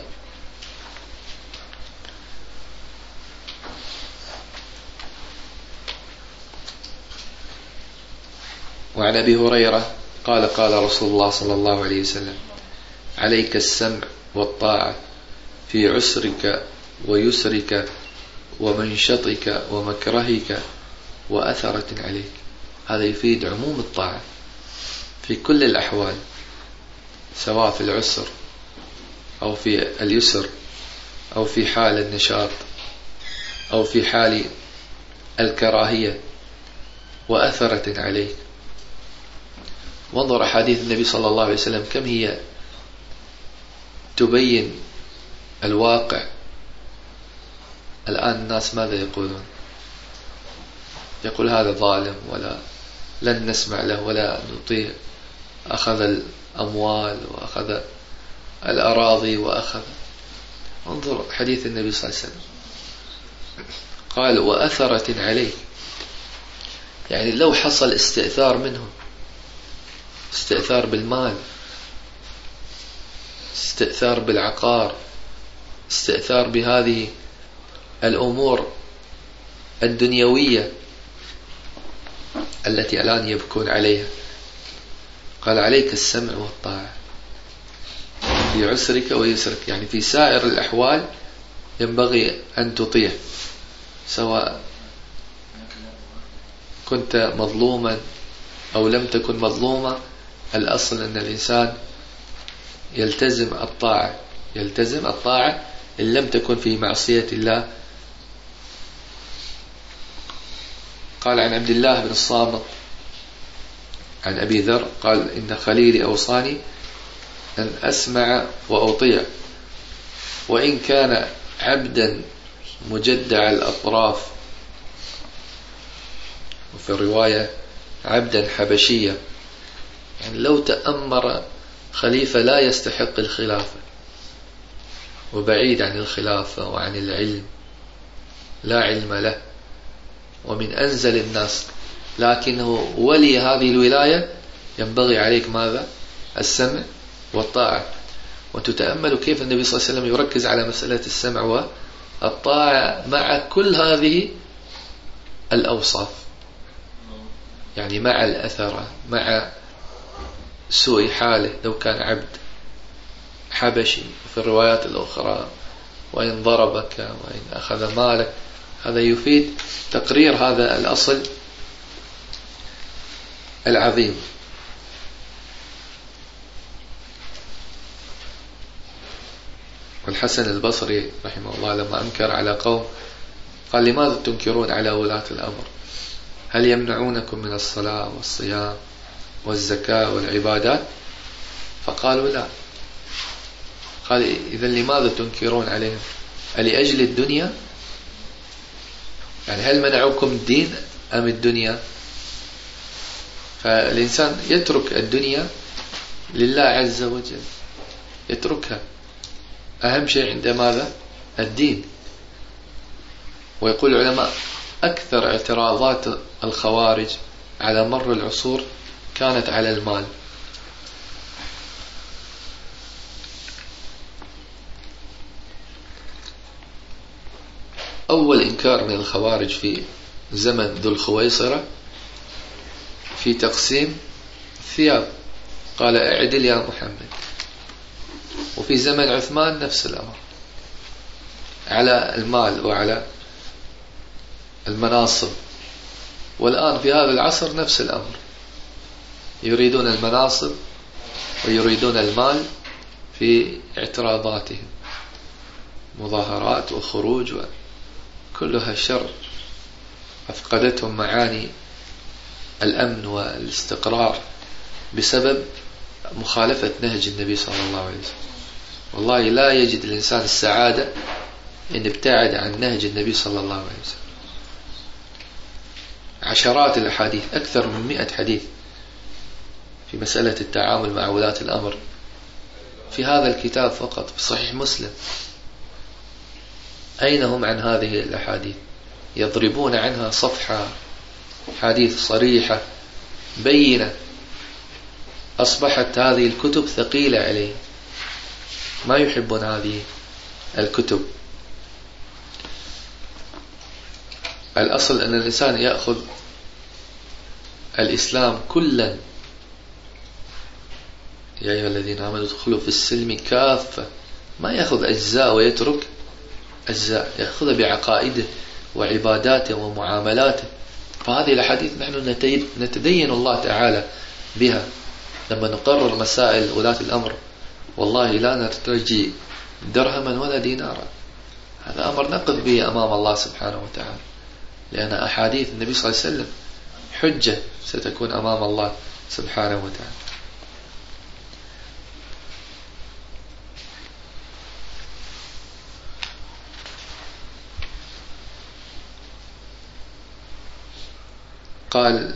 وعن أبي هريرة قال: قال رسول الله صلى الله عليه وسلم: عليك السمع والطاعة في عسرك ويسرك ومنشطك ومكرهك وأثرة عليك. هذا يفيد عموم الطاعة في كل الأحوال، سواء في العسر أو في اليسر، أو في حال النشاط أو في حال الكراهية، وأثرة عليك. وانظر حديث النبي صلى الله عليه وسلم كم هي تبين الواقع. الآن الناس ماذا يقولون؟ يقول: هذا ظالم، ولا لن نسمع له ولا نطيع، أخذ الأموال وأخذ الأراضي وأخذ. انظر حديث النبي صلى الله عليه وسلم، قال: وأثرة عليه. يعني لو حصل استئثار منهم، استئثار بالمال، استئثار بالعقار، استئثار بهذه الأمور الدنيوية التي الآن يبكون عليها، قال: عليك السمع والطاعة في عسرك ويسرك. يعني في سائر الأحوال ينبغي أن تطيع، سواء كنت مظلوما أو لم تكن مظلوما، الأصل أن الإنسان يلتزم الطاعة يلتزم الطاعة إن لم تكن في معصية الله. قال عن عبد الله بن الصامت عن أبي ذر قال إن خليلي أوصاني أن أسمع وأطيع، وإن كان عبدا مجدع الأطراف، وفي الرواية عبدا حبشيا، يعني لو تأمر خليفة لا يستحق الخلافة وبعيد عن الخلافة وعن العلم، لا علم له ومن أنزل الناس، لكنه ولي هذه الولاية، ينبغي عليك ماذا؟ السمع والطاعة. وتتأمل كيف النبي صلى الله عليه وسلم يركز على مسألة السمع والطاعة مع كل هذه الأوصاف، يعني مع الأثرة، مع سوء حاله لو كان عبد حبشي. وفي الروايات الأخرى وإن ضربك وإن أخذ مالك، هذا يفيد تقرير هذا الأصل العظيم. والحسن البصري رحمه الله لما أنكر على قوم قال لماذا تنكرون على ولاة الأمر؟ هل يمنعونكم من الصلاة والصيام والزكاة والعبادات؟ فقالوا لا. قال إذن لماذا تنكرون عليهم؟ ألأجل الدنيا؟ يعني هل منعوكم الدين أم الدنيا؟ فالإنسان يترك الدنيا لله عز وجل، يتركها، أهم شيء عند ماذا؟ الدين. ويقول العلماء أكثر اعتراضات الخوارج على مر العصور كانت على المال. أول إنكار من الخوارج في زمن ذو الخويصرة في تقسيم الثياب، قال اعدل يا محمد. وفي زمن عثمان نفس الأمر على المال وعلى المناصب. والآن في هذا العصر نفس الأمر، يريدون المناصب ويريدون المال في اعتراضاتهم، مظاهرات وخروج وكلها شر أفقدتهم معاني الأمن والاستقرار بسبب مخالفة نهج النبي صلى الله عليه وسلم. والله لا يجد الإنسان السعادة إن ابتعد عن نهج النبي صلى الله عليه وسلم. عشرات الأحاديث، أكثر من مئة حديث في مسألة التعامل مع ولاة الأمر في هذا الكتاب فقط، في صحيح مسلم. أين هم عن هذه الأحاديث؟ يضربون عنها صفحة، حديث صريحة بينة. أصبحت هذه الكتب ثقيلة عليه، ما يحبون هذه الكتب. الأصل أن الإنسان يأخذ الإسلام كلا، يا أيها الذين آمنوا ادخلوا في السلم كافة، ما يأخذ أجزاء ويترك أجزاء، يأخذ بعقائده وعباداته ومعاملاته. فهذه الحديث نحن نتدين الله تعالى بها لما نقرر مسائل ولاة الأمر، والله لا نرتجي درهما ولا دينارا. هذا أمر نقف به أمام الله سبحانه وتعالى، لأن أحاديث النبي صلى الله عليه وسلم حجة ستكون أمام الله سبحانه وتعالى. قال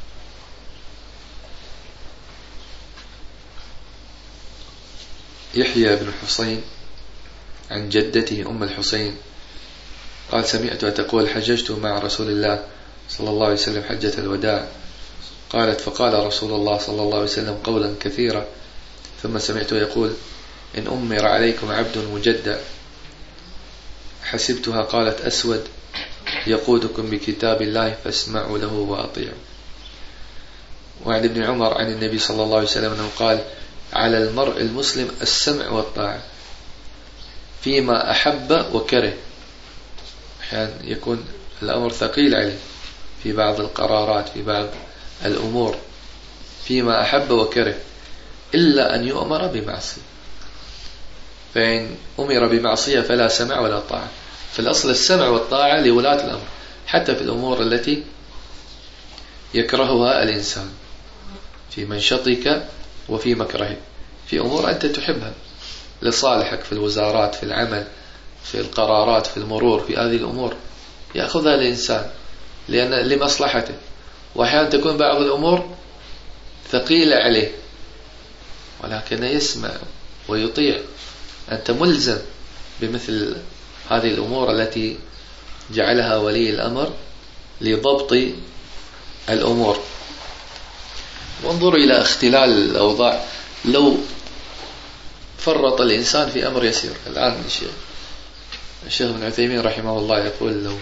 يحيى بن حسين عن جدته أم الحسين قال سمعتها تقول حججت مع رسول الله صلى الله عليه وسلم حجة الوداع. قالت فقال رسول الله صلى الله عليه وسلم قولا كثيرا، ثم سمعته يقول إن أمر عليكم عبد مجدع. حسبتها قالت أسود يقودكم بكتاب الله فاسمعوا له وأطيعوا. وعن ابن عمر عن النبي صلى الله عليه وسلم أنه قال على المرء المسلم السمع والطاعة فيما أحب وكره. أحيانا يكون الأمر ثقيل عليه في بعض القرارات، في بعض الأمور، فيما أحب وكره، إلا أن يؤمر بمعصية. فإن أمر بمعصية فلا سمع ولا طاعة. في الأصل السمع والطاعة لولاة الأمر، حتى في الأمور التي يكرهها الإنسان، في منشطك وفي مكرهك، في أمور أنت تحبها لصالحك، في الوزارات، في العمل، في القرارات، في المرور، في هذه الأمور يأخذها الإنسان لأن لمصلحته. وأحيانا تكون بعض الأمور ثقيلة عليه ولكن يسمع ويطيع. أنت ملزم بمثل هذه الأمور التي جعلها ولي الأمر لضبط الأمور. وانظروا إلى اختلال الأوضاع. لو فرط الإنسان في أمر يسير، الآن الشيخ الشيخ ابن عثيمين رحمه الله يقول لو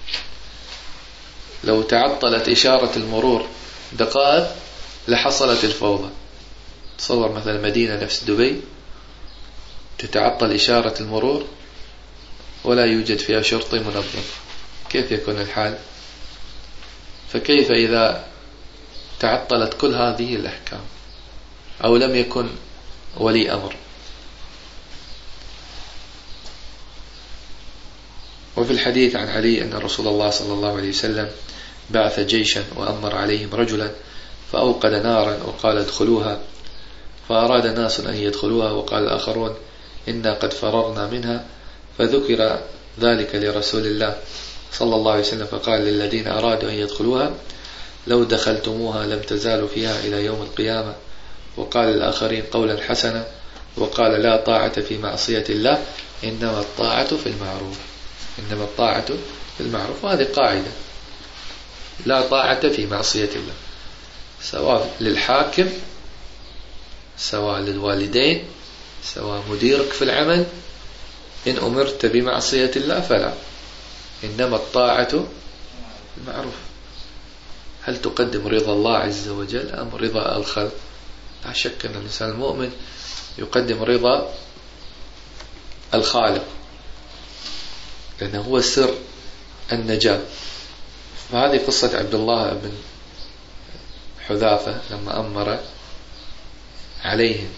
لو تعطلت إشارة المرور دقائق لحصلت الفوضى. تصور مثلا مدينة نفس دبي تتعطل إشارة المرور ولا يوجد فيها شرطي منظم، كيف يكون الحال؟ فكيف إذا تعطلت كل هذه الأحكام أو لم يكن ولي أمر؟ وفي الحديث عن علي أن رسول الله صلى الله عليه وسلم بعث جيشا وأمر عليهم رجلا فأوقد نارا وقال ادخلوها، فأراد ناس أن يدخلوها وقال الآخرون إنا قد فررنا منها، فذكر ذلك لرسول الله صلى الله عليه وسلم فقال للذين أرادوا أن يدخلوها لو دخلتموها لم تزالوا فيها إلى يوم القيامة. وقال الآخرين قولا حسنا وقال لا طاعة في معصية الله إنما الطاعة في المعروف، إنما الطاعة في المعروف. وهذه قاعدة، لا طاعة في معصية الله، سواء للحاكم سواء للوالدين سواء مديرك في العمل. إن أمرت بمعصية الله فلا، إنما الطاعة المعروف. هل تقدم رضا الله عز وجل أم رضا الخلق؟ لا شك أن الإنسان المؤمن يقدم رضا الخالق لأنه هو سر النجاة. فهذه قصة عبد الله بن حذافة لما أمر عليهم.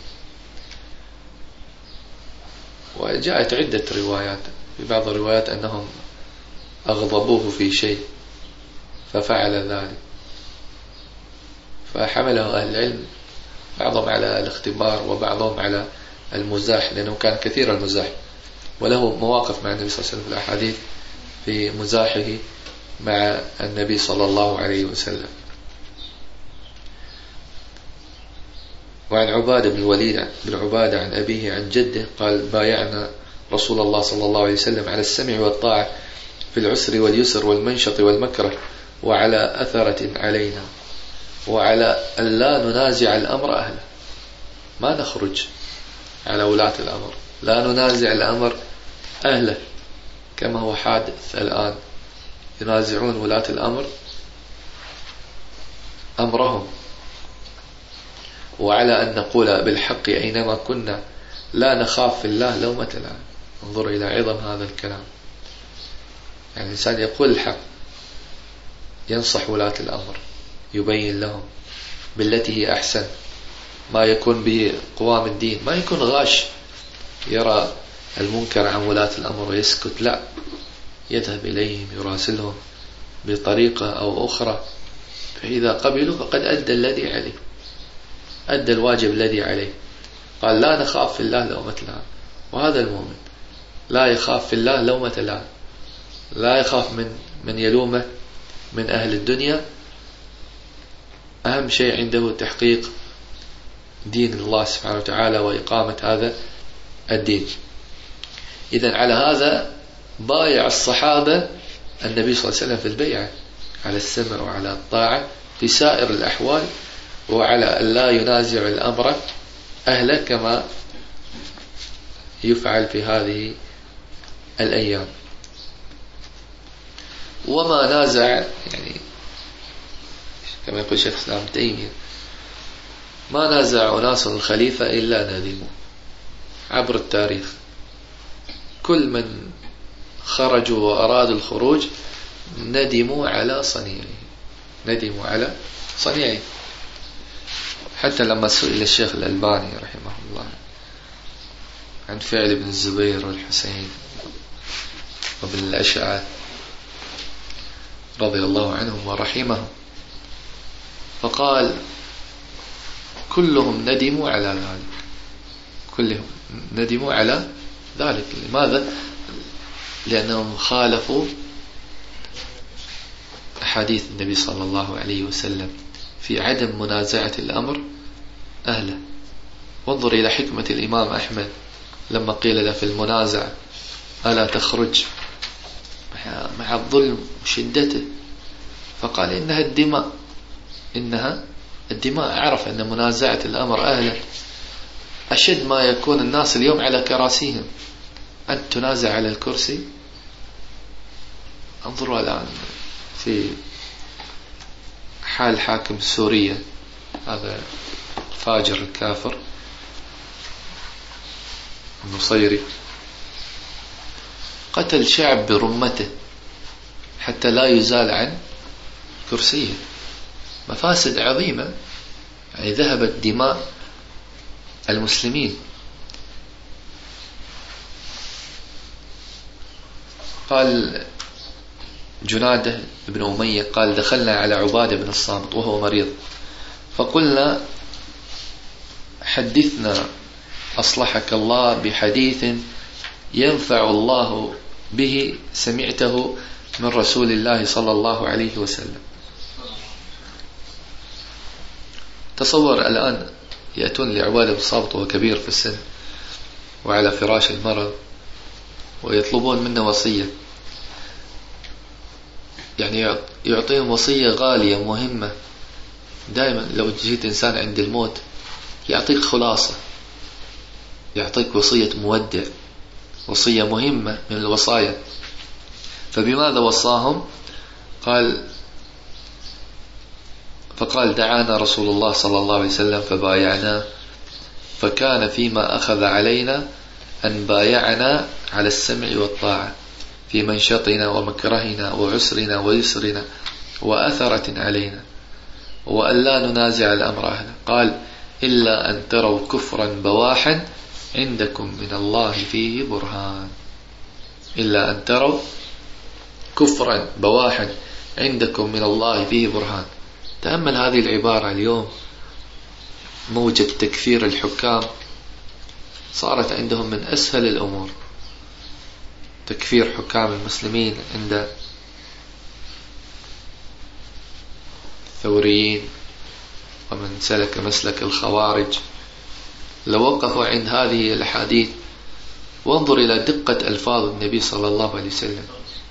وجاءت عدة روايات، في بعض الروايات أنهم أغضبوه في شيء ففعل ذلك، فحمله أهل العلم بعضهم على الاختبار وبعضهم على المزاح، لأنه كان كثير المزاح وله مواقف مع النبي صلى الله عليه وسلم في الأحاديث في مزاحه مع النبي صلى الله عليه وسلم. وعن عبادة بن الوليد بن عبادة عن أبيه عن جده قال بايعنا رسول الله صلى الله عليه وسلم على السمع والطاعة في العسر واليسر والمنشط والمكره وعلى أثرة علينا وعلى أن لا ننازع الأمر أهله. ما نخرج على ولاة الأمر، لا ننازع الأمر أهله كما هو حادث الآن، ينازعون ولاة الأمر أمرهم. وعلى أن نقول بالحق أينما كنا لا نخاف في الله لومة لائم. انظروا إلى عظم هذا الكلام. يعني الإنسان يقول الحق، ينصح ولاة الأمر، يبين لهم بالتي هي أحسن ما يكون به قوام الدين، ما يكون غاش يرى المنكر عن ولاة الأمر ويسكت، لا، يذهب إليهم يراسلهم بطريقة أو أخرى، فإذا قبلوا فقد أدى الذي عليه، أدى الواجب الذي عليه. قال لا نخاف في الله لومة لائم. وهذا المؤمن لا يخاف في الله لومة لائم، لا يخاف من من يلومه من أهل الدنيا. أهم شيء عنده تحقيق دين الله سبحانه وتعالى وإقامة هذا الدين. إذن على هذا بايع الصحابة النبي صلى الله عليه وسلم في البيعة على السمع وعلى الطاعة في سائر الأحوال، وعلى أن لا ينازع الأمر أهله كما يفعل في هذه الأيام. وما نازع، يعني كما يقول شيخ الإسلام ابن تيمية، ما نازع أناس الخليفة إلا ندموا عبر التاريخ. كل من خرجوا وأرادوا الخروج ندموا على صنيعه، ندموا على صنيعه. حتى لما سئل الشيخ الألباني رحمه الله عن فعل ابن الزبير والحسين وابن الأشعث رضي الله عنهم ورحمهم، فقال كلهم ندموا على ذلك، كلهم ندموا على ذلك. لماذا؟ لأنهم خالفوا أحاديث النبي صلى الله عليه وسلم في عدم منازعة الأمر أهله. وانظر إلى حكمة الإمام أحمد لما قيل له في المنازعة ألا تخرج مع الظلم وشدته، فقال إنها الدماء، إنها الدماء. أعرف أن منازعة الأمر أهله أشد ما يكون الناس اليوم على كراسيهم، أن تنازع على الكرسي. انظروا الآن في حال حاكم سوريا، هذا فاجر الكافر النصيري، قتل شعب برمته حتى لا يزال عن كرسيه. مفاسد عظيمة، يعني ذهبت دماء المسلمين. قال جنادة بن أمية قال دخلنا على عبادة بن الصامت وهو مريض، فقلنا حدثنا أصلحك الله بحديث ينفع الله به سمعته من رسول الله صلى الله عليه وسلم. تصور الآن يأتون لعبادة بن الصامت وهو كبير في السن وعلى فراش المرض ويطلبون منه وصية، يعني يعطيهم وصية غالية مهمة. دائما لو جيت إنسان عند الموت يعطيك خلاصة، يعطيك وصية مودع، وصية مهمة من الوصايا. فبماذا وصاهم؟ قال فقال دعانا رسول الله صلى الله عليه وسلم فبايعناه، فكان فيما أخذ علينا أن بايعنا على السمع والطاعة في منشطنا ومكرهنا وعسرنا ويسرنا وأثرة علينا، وأن لا ننازع الأمر أهله. قال إلا أن تروا كفرا بواحا عندكم من الله فيه برهان، إلا أن تروا كفرا بواحا عندكم من الله فيه برهان. تأمل هذه العبارة اليوم، موجة تكفير الحكام صارت عندهم من أسهل الأمور، تكفير حكام المسلمين عند الثوريين ومن سلك مسلك الخوارج. لو وقفوا عند هذه الأحاديث وانظر إلى دقة ألفاظ النبي صلى الله عليه وسلم،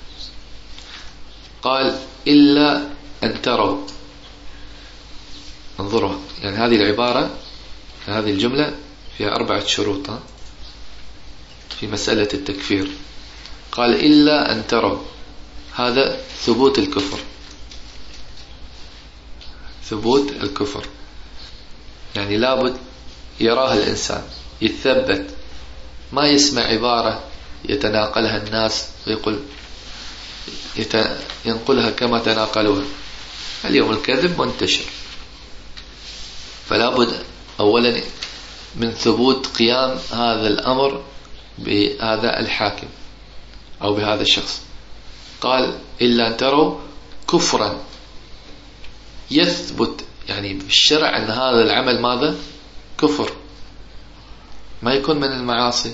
قال إلا أن تروا. انظروا، يعني هذه العبارة، هذه الجملة فيها أربعة شروط في مسألة التكفير. قال إلا أن تروا، هذا ثبوت الكفر، ثبوت الكفر، يعني لابد يراه الإنسان، يتثبت، ما يسمع عبارة يتناقلها الناس ويقول ينقلها كما تناقلوها. اليوم الكذب منتشر، فلا بد أولا من ثبوت قيام هذا الأمر بهذا الحاكم أو بهذا الشخص. قال إلا أن تروا كفرا، يثبت يعني بالشرع أن هذا العمل ماذا؟ كفر، ما يكون من المعاصي.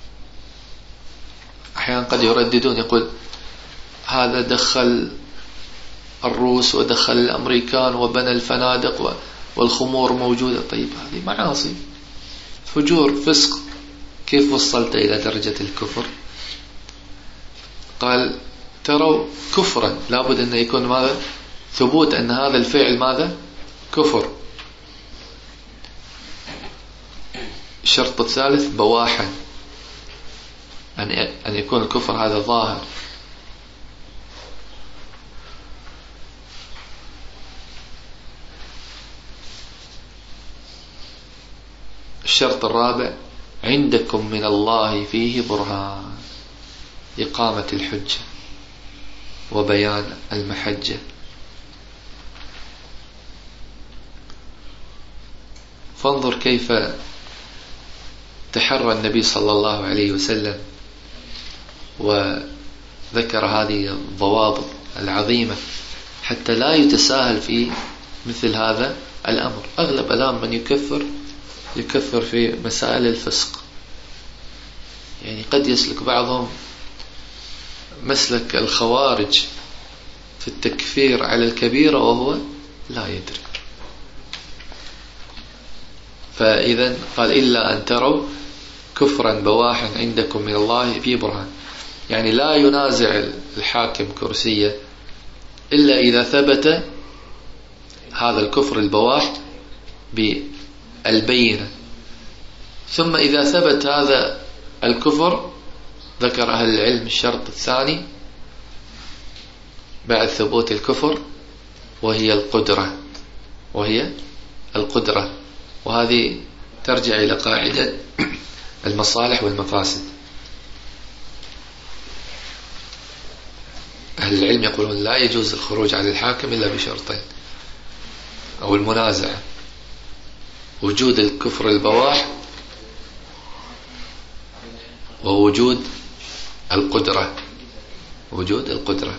أحيانا قد يرددون، يقول هذا دخل الروس ودخل الأمريكان وبنى الفنادق والخمور موجودة. طيب هذه معاصي، فجور، فسق، كيف وصلت إلى درجة الكفر؟ قال تروا كفرا، لابد أن يكون ماذا؟ ثبوت أن هذا الفعل ماذا؟ كفر. الشرط الثالث بواحا، أن يكون الكفر هذا ظاهر. الشرط الرابع عندكم من الله فيه برهان، إقامة الحجة. وبيان المحجة. فانظر كيف تحرى النبي صلى الله عليه وسلم وذكر هذه الضوابط العظيمة حتى لا يتساهل في مثل هذا الأمر. أغلب الآن من يكفر يكفر في مسائل الفسق، يعني قد يسلك بعضهم مسلك الخوارج في التكفير على الكبيرة وهو لا يدري. فإذا قال إلا أن تروا كفرا بواحا عندكم من الله في برهان، يعني لا ينازع الحاكم كرسية إلا إذا ثبت هذا الكفر البواح بالبينة. ثم إذا ثبت هذا الكفر ذكر أهل العلم الشرط الثاني بعد ثبوت الكفر وهي القدرة، وهي القدرة وهذه ترجع إلى قاعدة المصالح والمفاسد. أهل العلم يقولون لا يجوز الخروج على الحاكم إلا بشرطين أو المنازعة: وجود الكفر البواح ووجود القدرة. وجود القدرة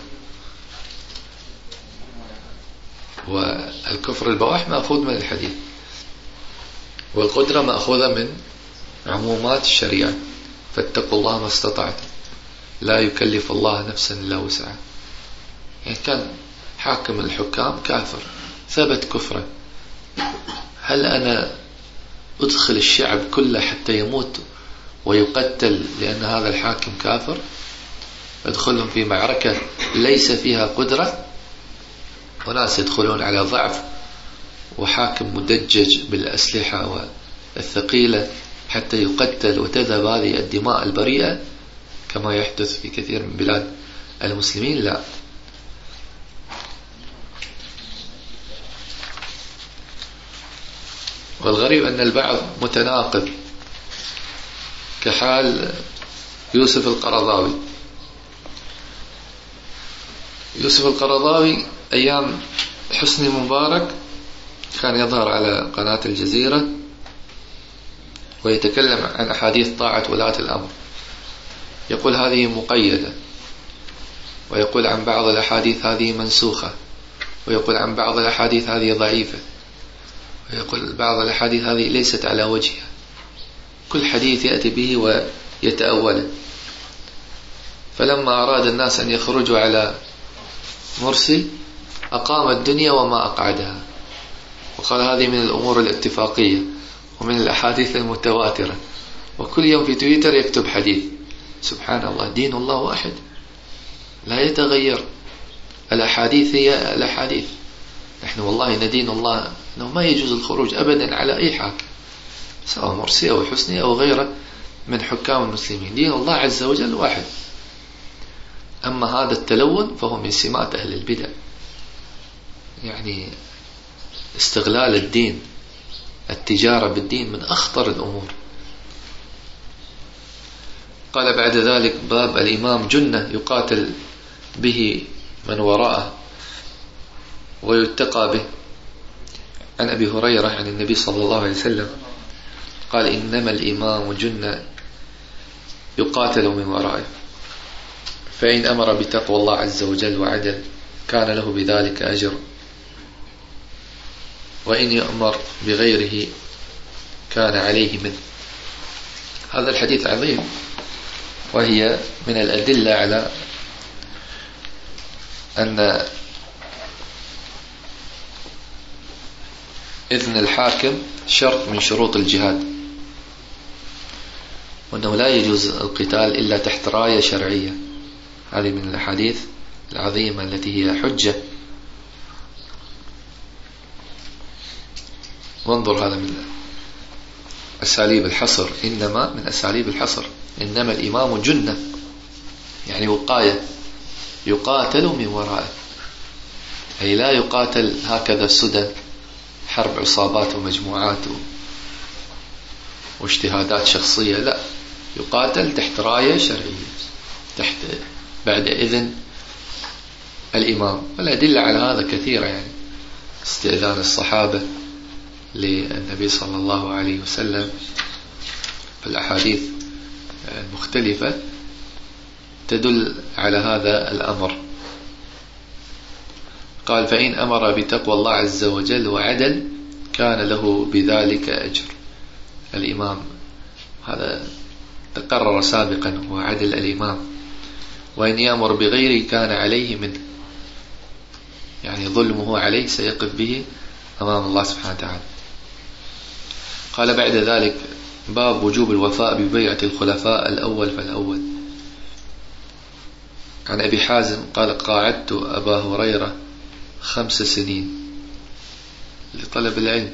والكفر البواح مأخوذ من الحديث، والقدرة مأخوذة من عمومات الشريعة: فاتقوا الله ما استطعتم، لا يكلف الله نفسا إلا وسعها. يعني كان حاكم الحكام كافر ثبت كفره، هل أنا أدخل الشعب كله حتى يموت ويقتل لأن هذا الحاكم كافر؟ أدخلهم في معركة ليس فيها قدرة، وناس يدخلون على ضعف وحاكم مدجج بالأسلحة والثقيلة حتى يقتل وتذهب هذه الدماء البريئة كما يحدث في كثير من بلاد المسلمين؟ لا. والغريب أن البعض متناقض كحال يوسف القرضاوي. يوسف القرضاوي أيام حسني مبارك كان يظهر على قناة الجزيرة ويتكلم عن أحاديث طاعة ولاة الأمر، يقول هذه مقيدة، ويقول عن بعض الأحاديث هذه منسوخة، ويقول عن بعض الأحاديث هذه ضعيفة، ويقول بعض الأحاديث هذه ليست على وجهها. كل حديث يأتي به ويتأوله. فلما أراد الناس أن يخرجوا على مرسي أقام الدنيا وما أقعدها، وقال هذه من الأمور الاتفاقية ومن الأحاديث المتواترة، وكل يوم في تويتر يكتب حديث. سبحان الله، دين الله واحد لا يتغير، الأحاديث هي الأحاديث. نحن والله ندين الله أنه ما يجوز الخروج أبدا على أي حاكم سواء مرسي أو حسني أو غيره من حكام المسلمين. دين الله عز وجل واحد. أما هذا التلون فهو من سمات أهل البدع، يعني استغلال الدين، التجارة بالدين من أخطر الأمور. قال بعد ذلك: باب الإمام جنة يقاتل به من وراءه ويتقى به. عن أبي هريرة عن النبي صلى الله عليه وسلم قال: إنما الإمام جنة يقاتل من ورائه، فإن أمر بتقوى الله عز وجل وعدل كان له بذلك أجر، وإن يأمر بغيره كان عليه منه. هذا الحديث عظيم، وهي من الأدلة على أن إذن الحاكم شرط من شروط الجهاد، وأنه لا يجوز القتال إلا تحت راية شرعية. هذه من الأحاديث العظيمة التي هي حجة. وانظر هذا من أساليب الحصر، إنما من أساليب الحصر. إنما الإمام جنة يعني وقاية، يقاتل من ورائه، أي لا يقاتل هكذا سدى حرب عصابات ومجموعات واجتهادات شخصية، لا، يقاتل تحت راية شرعية، تحت بعد إذن الإمام. والأدلة على هذا كثيرة، يعني استئذان الصحابة للنبي صلى الله عليه وسلم في الأحاديث المختلفة تدل على هذا الأمر. قال: فإن أمر بتقوى الله عز وجل وعدل كان له بذلك أجر. الإمام هذا تقرر سابقا هو عدل الإمام. وإن يأمر بغيره كان عليه منه، يعني ظلمه عليه سيقف به أمام الله سبحانه وتعالى. قال بعد ذلك: باب وجوب الوفاء ببيعة الخلفاء الأول فالأول. عن أبي حازم قال: قاعدت أبا هريرة خمس سنين لطلب العلم،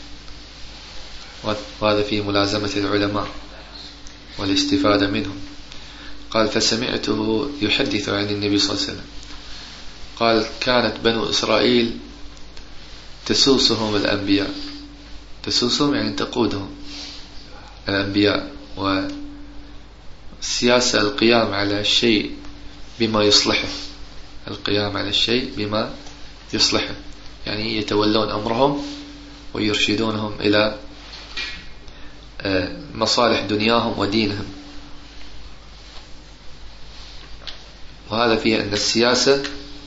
وهذا في ملازمة العلماء والاستفادة منهم. قال: فسمعته يحدث عن النبي صلى الله عليه وسلم قال: كانت بنو إسرائيل تسوسهم الأنبياء. تسوسهم يعني تقودهم الأنبياء، والسياسة القيام على الشيء بما يصلحه، القيام على الشيء بما يصلحه، يعني يتولون أمرهم ويرشدونهم إلى مصالح دنياهم ودينهم. وهذا فيه أن السياسة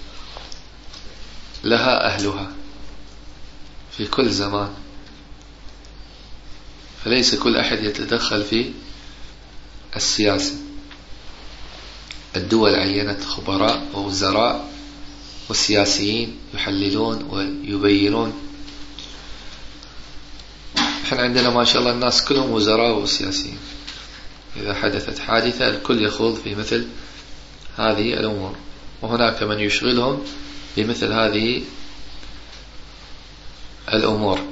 لها أهلها في كل زمان، فليس كل أحد يتدخل في السياسة. الدول عينت خبراء ووزراء والسياسيين يحللون ويبينون. احنا عندنا ما شاء الله الناس كلهم وزراء وسياسيين، إذا حدثت حادثة الكل يخوض في مثل هذه الأمور، وهناك من يشغلهم بمثل هذه الأمور.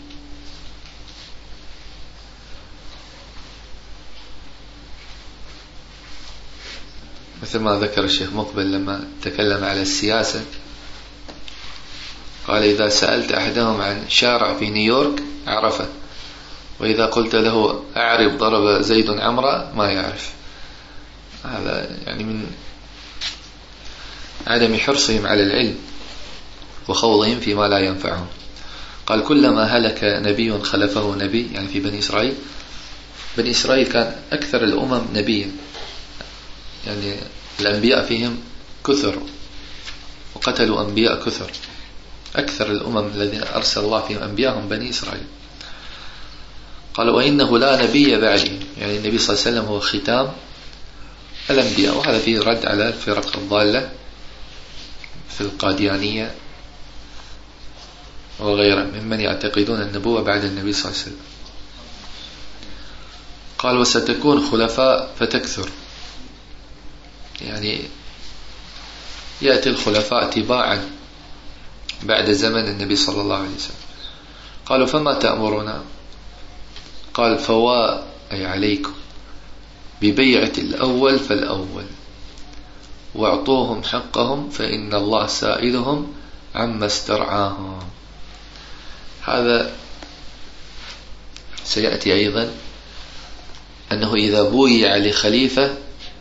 مثل ما ذكر الشيخ مقبل لما تكلم على السياسة، قال: إذا سألت أحدهم عن شارع في نيويورك عرفه، وإذا قلت له أعرف ضرب زيد عمرو ما يعرف. هذا يعني من عدم حرصهم على العلم وخوضهم فيما لا ينفعهم. قال: كلما هلك نبي خلفه نبي، يعني في بني إسرائيل. بني إسرائيل كان أكثر الأمم نبيا، يعني الأنبياء فيهم كثر وقتلوا أنبياء كثر. أكثر الأمم الذين أرسل الله فيهم أنبياءهم بني إسرائيل. قال: وإنه لا نبي بعدي، يعني النبي صلى الله عليه وسلم هو ختام الأنبياء. وهذا فيه رد على الفرق الضالة في القاديانية وغيرها ممن يعتقدون النبوة بعد النبي صلى الله عليه وسلم. قال: وستكون خلفاء فتكثر، يعني يأتي الخلفاء تباعا بعد زمن النبي صلى الله عليه وسلم. قالوا: فما تأمرنا؟ قال: فوا أي عليكم ببيعة الأول فالأول، واعطوهم حقهم فإن الله سائلهم عما استرعاهم. هذا سيأتي أيضا أنه إذا بويع لخليفة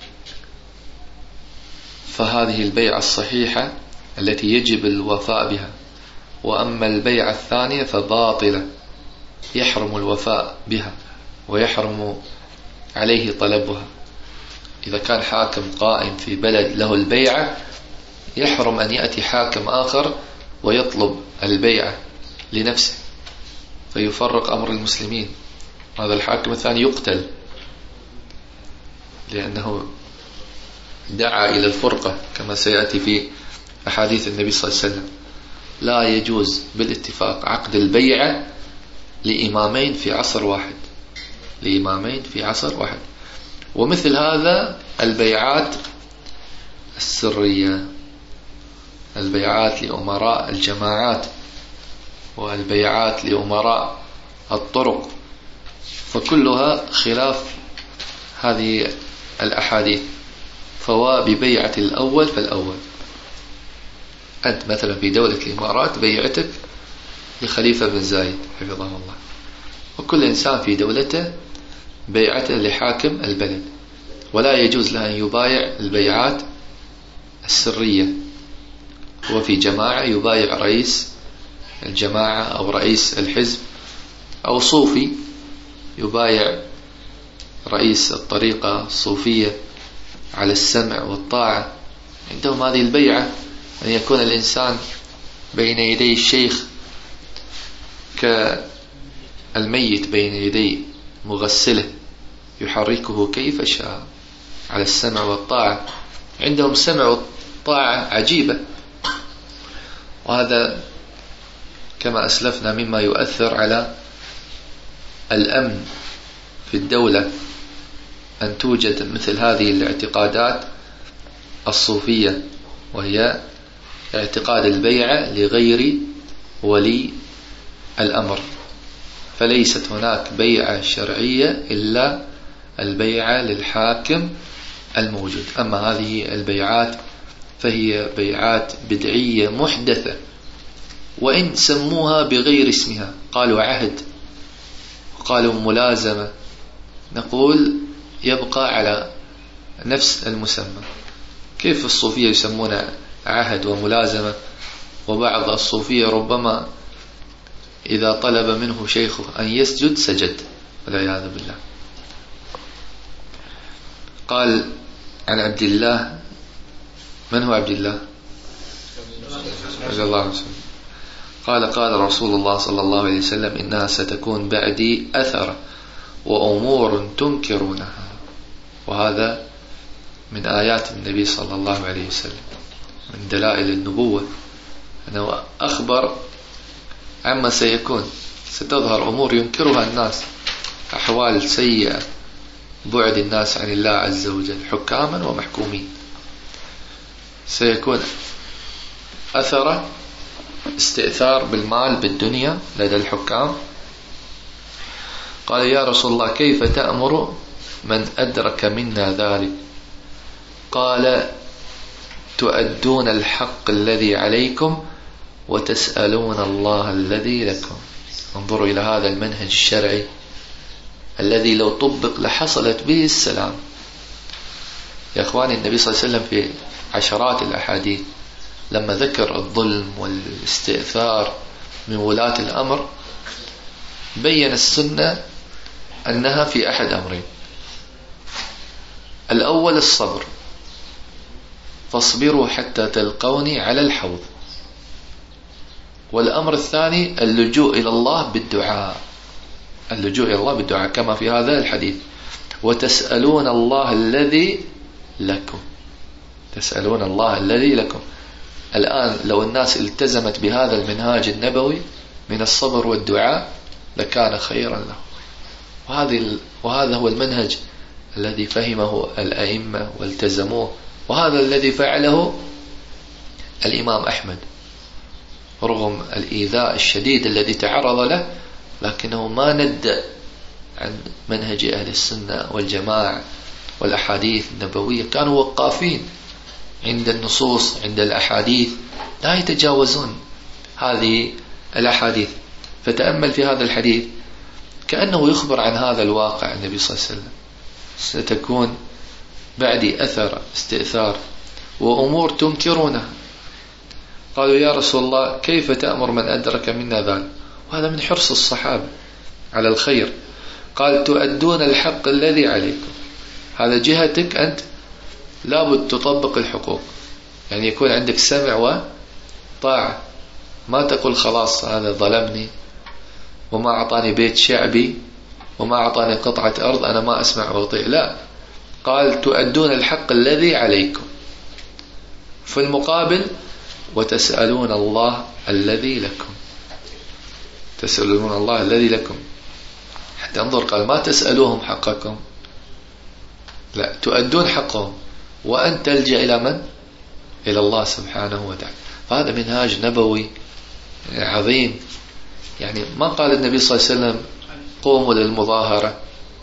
فهذه البيعة الصحيحة التي يجب الوفاء بها، وأما البيعة الثانية فباطلة يحرم الوفاء بها ويحرم عليه طلبها. إذا كان حاكم قائم في بلد له البيعة يحرم أن يأتي حاكم آخر ويطلب البيعة لنفسه فيفرق أمر المسلمين. هذا الحاكم الثاني يقتل لأنه دعا إلى الفرقة، كما سيأتي في أحاديث النبي صلى الله عليه وسلم. لا يجوز بالاتفاق عقد البيعة لإمامين في عصر واحد، لإمامين في عصر واحد. ومثل هذا البيعات السرية، البيعات لأمراء الجماعات والبيعات لأمراء الطرق، فكلها خلاف هذه الأحاديث. فوا ببيعة الأول فالأول. أنت مثلا في دولة الإمارات بيعتك لخليفة بن زايد حفظه الله، وكل إنسان في دولته بيعته لحاكم البلد، ولا يجوز له أن يبايع البيعات السرية هو في جماعة يبايع رئيس الجماعة أو رئيس الحزب، أو صوفي يبايع رئيس الطريقة الصوفية على السمع والطاعة. عندهم هذه البيعة أن يكون الإنسان بين يدي الشيخ كالميت بين يدي مغسله يحركه كيف شاء على السمع والطاعة. عندهم سمع والطاعة عجيبة، وهذا كما أسلفنا مما يؤثر على الأمن في الدولة، أن توجد مثل هذه الاعتقادات الصوفية، وهي اعتقاد البيعة لغير ولي الأمر. فليست هناك بيعة شرعية إلا البيعة للحاكم الموجود. أما هذه البيعات فهي بيعات بدعية محدثة، وإن سموها بغير اسمها، قالوا عهد وقالوا ملازمة، نقول يبقى على نفس المسمى. كيف الصوفية يسمون عهد وملازمة، وبعض الصوفية ربما إذا طلب منه شيخه أن يسجد سجد، والعياذ بالله. قال عن عبد الله، من هو عبد الله رضي الله عنه، قال قال رسول الله صلى الله عليه وسلم: إنها ستكون بعدي أثر وأمور تنكرونها. وهذا من آيات النبي صلى الله عليه وسلم، من دلائل النبوة، أنه أخبر عما سيكون. ستظهر أمور ينكرها الناس، أحوال سيئة، بعد الناس عن الله عز وجل حكاما ومحكومين. سيكون أثر استئثار بالمال بالدنيا لدى الحكام. قال: يا رسول الله كيف تأمر من أدرك منا ذلك؟ قال: تؤدون الحق الذي عليكم وتسألون الله الذي لكم. انظروا إلى هذا المنهج الشرعي الذي لو طبق لحصلت به السلام. يا أخواني، النبي صلى الله عليه وسلم في عشرات الأحاديث لما ذكر الظلم والاستئثار من ولاة الأمر بين السنة أنها في أحد أمرين: الأول الصبر، فاصبروا حتى تلقوني على الحوض. والأمر الثاني اللجوء إلى الله بالدعاء، اللجوء إلى الله بالدعاء كما في هذا الحديث: وتسألون الله الذي لكم، تسألون الله الذي لكم. الآن لو الناس التزمت بهذا المنهاج النبوي من الصبر والدعاء لكان خيرا له. وهذه وهذا هو المنهج الذي فهمه الأئمة والتزموه، وهذا الذي فعله الإمام أحمد رغم الإيذاء الشديد الذي تعرض له، لكنه ما ند عن منهج أهل السنة والجماعة والأحاديث النبوية. كانوا وقافين عند النصوص، عند الأحاديث، لا يتجاوزون هذه الأحاديث. فتأمل في هذا الحديث كأنه يخبر عن هذا الواقع. النبي صلى الله عليه وسلم: ستكون بعدي أثر استئثار وأمور تنكرونها. قالوا: يا رسول الله كيف تأمر من أدرك منا ذلك؟ وهذا من حرص الصحابة على الخير. قال: تؤدون الحق الذي عليكم. هذا جهتك أنت، لابد تطبق الحقوق، يعني يكون عندك سمع وطاعة. ما تقول خلاص هذا ظلمني وما أعطاني بيت شعبي وما أعطاني قطعة أرض أنا ما أسمع وأطيع. لا، قال: تؤدون الحق الذي عليكم. في المقابل: وتسألون الله الذي لكم، تسألون الله الذي لكم. حتى انظر، قال: ما تسألوهم حقكم، لا، تؤدون حقهم، وأن تلجأ إلى من؟ إلى الله سبحانه وتعالى. فهذا منهاج نبوي عظيم. يعني ما قال النبي صلى الله عليه وسلم: قوموا للمظاهرة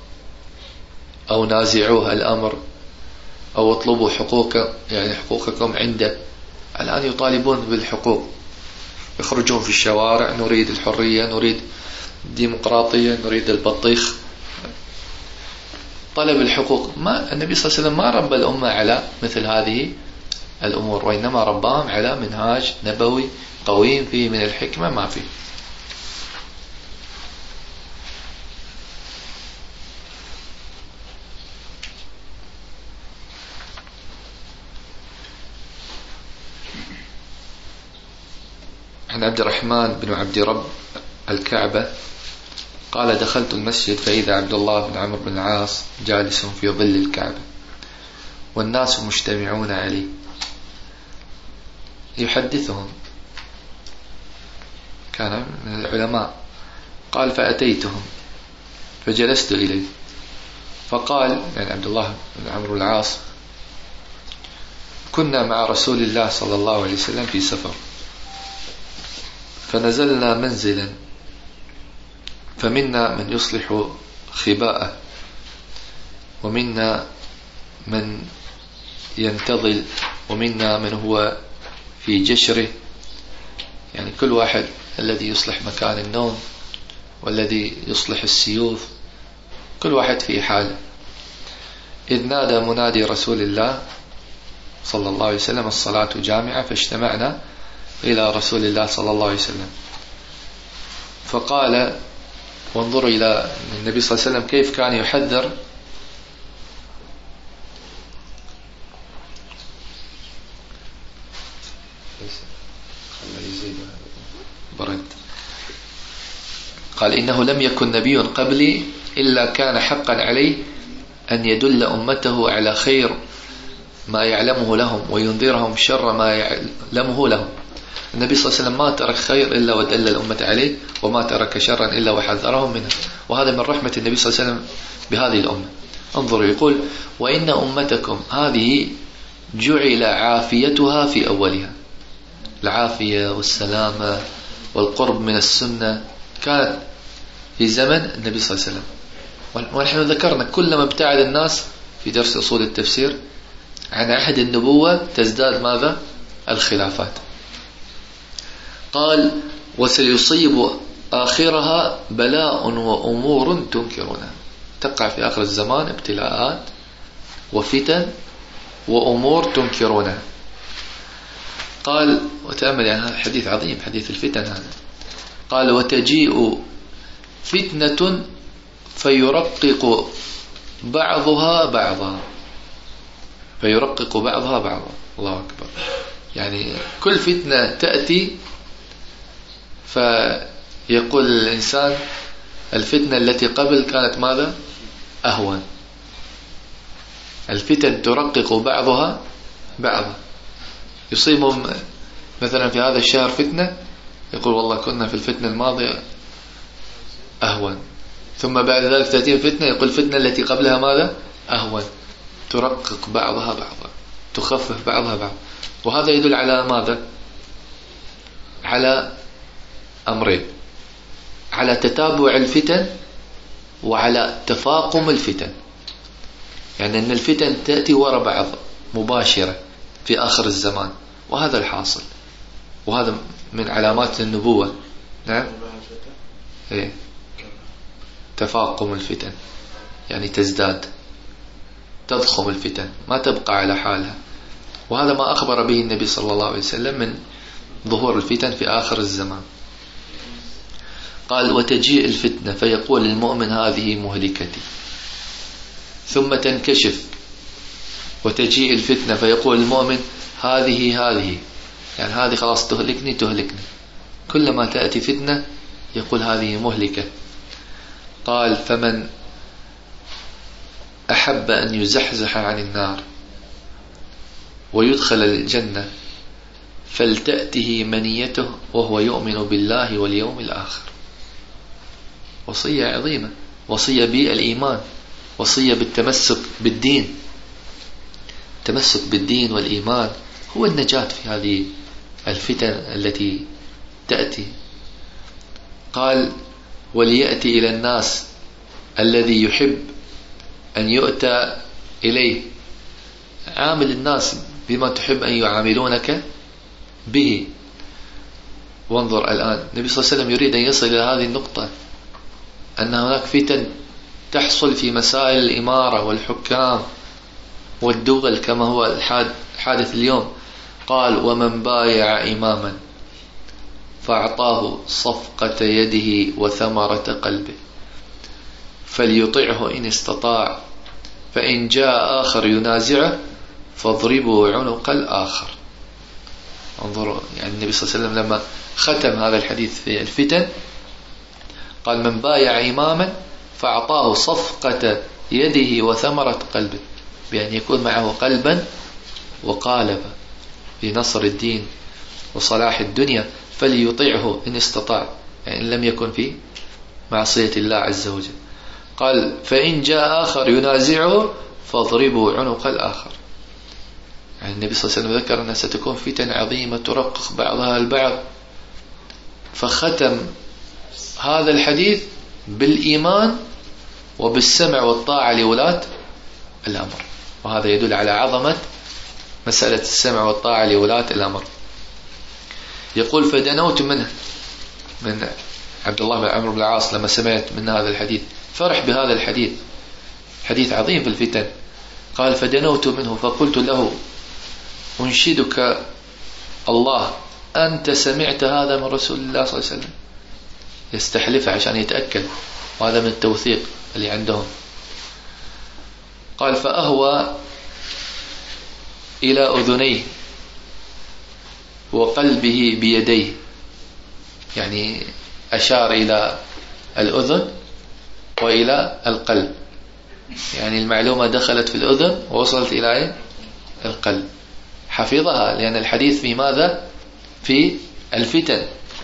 أو نازعوه الأمر أو اطلبوا حقوق يعني حقوقكم عنده. الآن يطالبون بالحقوق، يخرجون في الشوارع: نريد الحرية، نريد الديمقراطية، نريد البطيخ. طلب الحقوق. ما النبي صلى الله عليه وسلم ما ربى الأمة على مثل هذه الأمور، وإنما رباهم على منهاج نبوي قويم فيه من الحكمة ما فيه. عن عبد الرحمن بن عبد رب الكعبة قال: دخلت المسجد فإذا عبد الله بن عمرو بن العاص جالس في ظل الكعبة والناس مجتمعون عليه يحدثهم، كان من العلماء. قال: فأتيتهم فجلست إليه فقال، يعني عبد الله بن عمرو بن العاص: كنا مع رسول الله صلى الله عليه وسلم في سفر، فنزلنا منزلا، فمنا من يصلح خباءه، ومنا من ينتظل، ومنا من هو في جشره، يعني كل واحد الذي يصلح مكان النوم والذي يصلح السيوف، كل واحد في حاله. إذ نادى منادي رسول الله صلى الله عليه وسلم: الصلاة جامعة، فاجتمعنا إلى رسول الله صلى الله عليه وسلم فقال، وانظروا إلى النبي صلى الله عليه وسلم كيف كان يحذر برد. قال: إنه لم يكن نبي قبلي إلا كان حقا عليه أن يدل أمته على خير ما يعلمه لهم وينذرهم شر ما يعلمه لهم. النبي صلى الله عليه وسلم ما ترك خير إلا ودل الأمة عليه، وما ترك شرا إلا وحذرهم منه، وهذا من رحمة النبي صلى الله عليه وسلم بهذه الأمة. انظروا، يقول: وإن أمتكم هذه جعل عافيتها في أولها. العافية والسلامة والقرب من السنة كانت في زمن النبي صلى الله عليه وسلم. ونحن ذكرنا كلما ابتعد الناس في درس أصول التفسير عن عهد النبوة تزداد ماذا؟ الخلافات. قال: وسيصيب آخرها بلاء وأمور تنكرونها. تقع في آخر الزمان ابتلاءات وفتن وأمور تنكرونها. قال، وتأمل، يعني هذا حديث عظيم، حديث الفتن هذا. قال: وتجيء فتنة فيرقق بعضها بعضا، فيرقق بعضها بعضا. الله أكبر. يعني كل فتنة تأتي فيقول الإنسان الفتنة التي قبل كانت ماذا؟ أهون. الفتن ترقق بعضها بعضا. يصيبهم مثلا في هذا الشهر فتنة، يقول والله كنا في الفتنة الماضية أهون، ثم بعد ذلك تأتي فتنة يقول الفتنة التي قبلها ماذا؟ أهون. ترقق بعضها بعضا، تخفف بعضها بعضا. وهذا يدل على ماذا؟ على أمرين: على تتابع الفتن وعلى تفاقم الفتن. يعني أن الفتن تأتي وراء بعض مباشرة في آخر الزمان، وهذا الحاصل، وهذا من علامات النبوة. نعم، إيه؟ تفاقم الفتن، يعني تزداد، تضخم الفتن، ما تبقى على حالها. وهذا ما أخبر به النبي صلى الله عليه وسلم من ظهور الفتن في آخر الزمان. قال: وتجيء الفتنة فيقول المؤمن هذه مهلكتي، ثم تنكشف وتجيء الفتنة فيقول المؤمن هذه هذه، يعني هذه خلاص تهلكني تهلكني. كلما تأتي فتنة يقول هذه مهلكة. قال: فمن أحب أن يزحزح عن النار ويدخل الجنة فلتأته منيته وهو يؤمن بالله واليوم الآخر. وصية عظيمة، وصية بالإيمان، وصية بالتمسك بالدين. التمسك بالدين والإيمان هو النجاة في هذه الفتن التي تأتي. قال: وليأتي إلى الناس الذي يحب أن يؤتى إليه. عامل الناس بما تحب أن يعاملونك به. وانظر الآن النبي صلى الله عليه وسلم يريد أن يصل إلى هذه النقطة، أن هناك فتن تحصل في مسائل الإمارة والحكام والدول كما هو الحادث اليوم. قال ومن بايع إماما فأعطاه صفقة يده وثمرة قلبه فليطعه إن استطاع، فإن جاء آخر ينازعه فاضربوا عنق الآخر. انظروا، يعني النبي صلى الله عليه وسلم لما ختم هذا الحديث في الفتن قال من بايع إماما فأعطاه صفقة يده وثمرة قلبه، بأن يكون معه قلبا وقالبا لنصر الدين وصلاح الدنيا، فليطيعه إن استطاع، يعني إن لم يكن في معصية الله عز وجل. قال فإن جاء آخر ينازعه فاضربوا عنق الآخر. يعني النبي صلى الله عليه وسلم ذكر أنها ستكون فتن عظيمة ترقق بعضها البعض، فختم هذا الحديث بالإيمان وبالسمع والطاعة لولاة الأمر، وهذا يدل على عظمة مسألة السمع والطاعة لولاة الأمر. يقول فدنوت منه، من عبد الله بن عمرو بن العاص لما سمعت من هذا الحديث فرح بهذا الحديث، حديث عظيم في الفتن. قال فدنوت منه فقلت له أنشدك الله أنت سمعت هذا من رسول الله صلى الله عليه وسلم، يستحلفه عشان يتأكد، وهذا من التوثيق اللي عندهم. قال فأهوى إلى أذنيه وقلبه بيديه، يعني أشار إلى الأذن وإلى القلب، يعني المعلومة دخلت في الأذن ووصلت إلى القلب، حفظها، لأن الحديث في ماذا؟ في الفتن.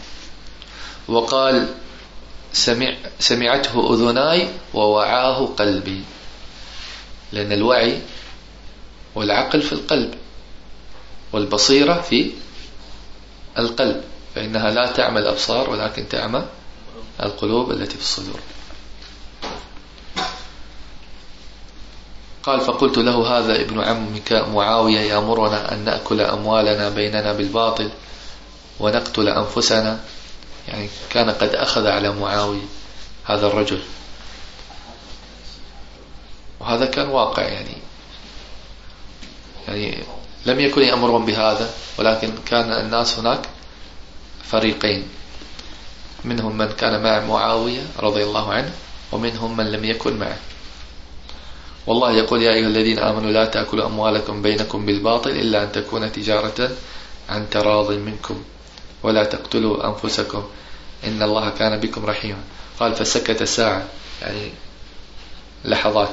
وقال سمع سمعته أذناي ووعاه قلبي، لأن الوعي والعقل في القلب والبصيرة في القلب، فإنها لا تعمى الأبصار ولكن تعمى القلوب التي في الصدور. قال فقلت له هذا ابن عمك معاوية يأمرنا أن نأكل أموالنا بيننا بالباطل ونقتل أنفسنا، يعني كان قد أخذ على معاوية هذا الرجل، وهذا كان واقع، يعني يعني لم يكن يأمرهم بهذا، ولكن كان الناس هناك فريقين، منهم من كان مع معاوية رضي الله عنه ومنهم من لم يكن معه. والله يقول يا أيها الذين آمنوا لا تأكلوا أموالكم بينكم بالباطل إلا أن تكون تجارة عن تراض منكم ولا تقتلوا أنفسكم إن الله كان بكم رحيما. قال فسكت ساعة، يعني لحظات،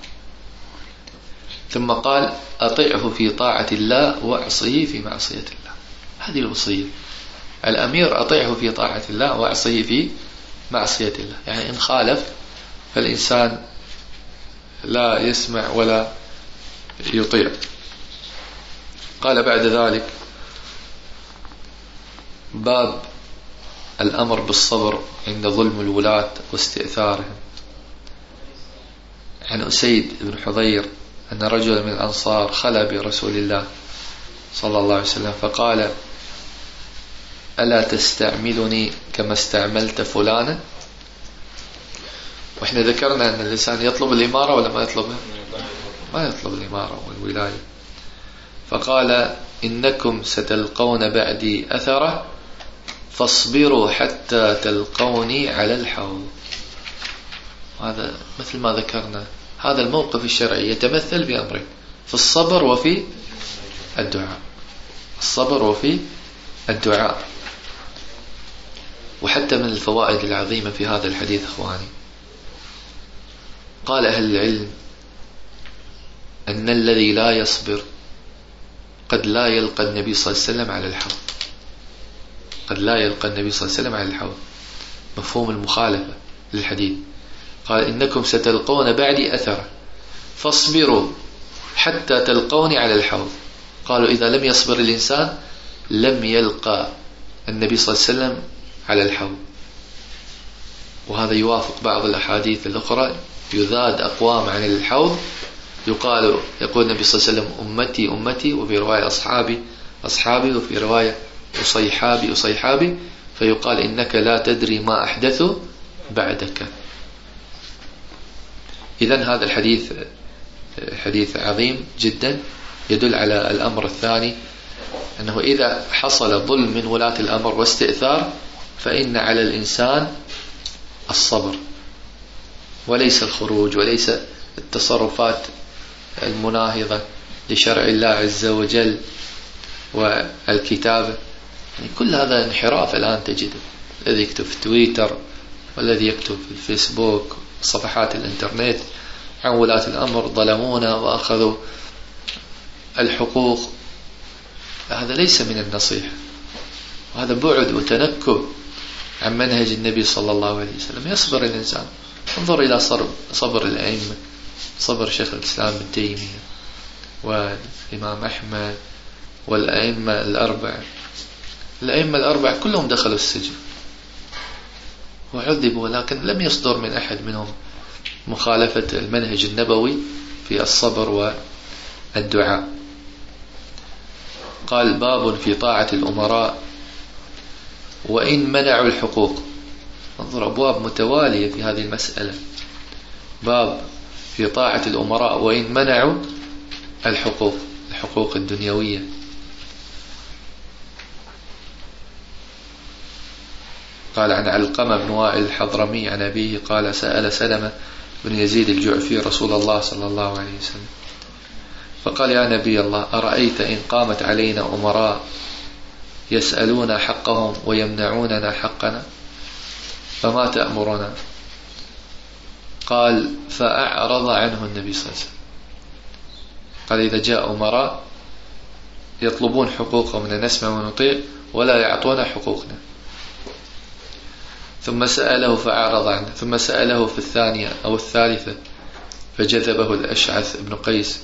ثم قال أطيعه في طاعة الله وأعصيه في معصية الله. هذه الوصية، الأمير أطيعه في طاعة الله وأعصيه في معصية الله، يعني إن خالف فالإنسان لا يسمع ولا يطيع. قال بعد ذلك باب الأمر بالصبر عند ظلم الولاة واستئثارهم. عن أسيد بن حضير أن رجلا من الأنصار خلى برسول الله صلى الله عليه وسلم فقال ألا تستعملني كما استعملت فلانا؟ وإحنا ذكرنا أن الإنسان يطلب الإمارة ولا ما يطلبها؟ ما يطلب الإمارة والولاية. فقال إنكم ستلقون بعدي أثرة فاصبروا حتى تلقوني على الحوض. هذا مثل ما ذكرنا، هذا الموقف الشرعي يتمثل بأمرين، في الصبر وفي الدعاء، الصبر وفي الدعاء. وحتى من الفوائد العظيمة في هذا الحديث أخواني، قال أهل العلم أن الذي لا يصبر قد لا يلقى النبي صلى الله عليه وسلم على الحوض، قد لا يلقى النبي صلى الله عليه وسلم على الحوض، مفهوم المخالفة للحديث. قال إنكم ستلقون بعدي أثرة فاصبروا حتى تلقوني على الحوض. قالوا إذا لم يصبر الإنسان لم يلقى النبي صلى الله عليه وسلم على الحوض. وهذا يوافق بعض الأحاديث الأخرى، يذاد أقوام عن الحوض، يقال يقول النبي صلى الله عليه وسلم أمتي أمتي، وفي رواية أصحابي أصحابي، وفي رواية أصيحابي أصيحابي، فيقال إنك لا تدري ما أحدثوا بعدك. إذن هذا الحديث حديث عظيم جدا، يدل على الأمر الثاني أنه إذا حصل ظلم من ولاة الأمر واستئثار فإن على الإنسان الصبر وليس الخروج وليس التصرفات المناهضة لشرع الله عز وجل والكتابة. يعني كل هذا انحراف الآن تجده، الذي يكتب في تويتر والذي يكتب في الفيسبوك صفحات الانترنت عن ولاة الأمر ظلمونا وأخذوا الحقوق، هذا ليس من النصيحة، وهذا بعد وتنكب عن منهج النبي صلى الله عليه وسلم. يصبر الإنسان، انظر إلى صبر الأئمة، صبر شيخ الإسلام ابن تيمية والإمام أحمد والأئمة الأربعة. الأئمة الأربعة كلهم دخلوا السجن وعذبوا، لكن لم يصدر من أحد منهم مخالفة المنهج النبوي في الصبر والدعاء. قال باب في طاعة الأمراء وإن منعوا الحقوق. انظر أبواب متوالية في هذه المسألة. باب في طاعة الأمراء وإن منعوا الحقوق، الحقوق الدنيوية. قال عن علقمة بن وائل الحضرمي عن أبيه قال سأل سلمة بن يزيد الجعفي رسول الله صلى الله عليه وسلم فقال يا نبي الله أرأيت إن قامت علينا أمراء يسألون حقهم ويمنعوننا حقنا فما تأمرنا؟ قال فأعرض عنه النبي صلى الله عليه وسلم. قال إذا جاء أمراء يطلبون حقوقهم من نسمع ونطيع ولا يعطون حقوقنا، ثم سأله فأعرض عنه، ثم سأله في الثانية أو الثالثة فجذبه الأشعث بن قيس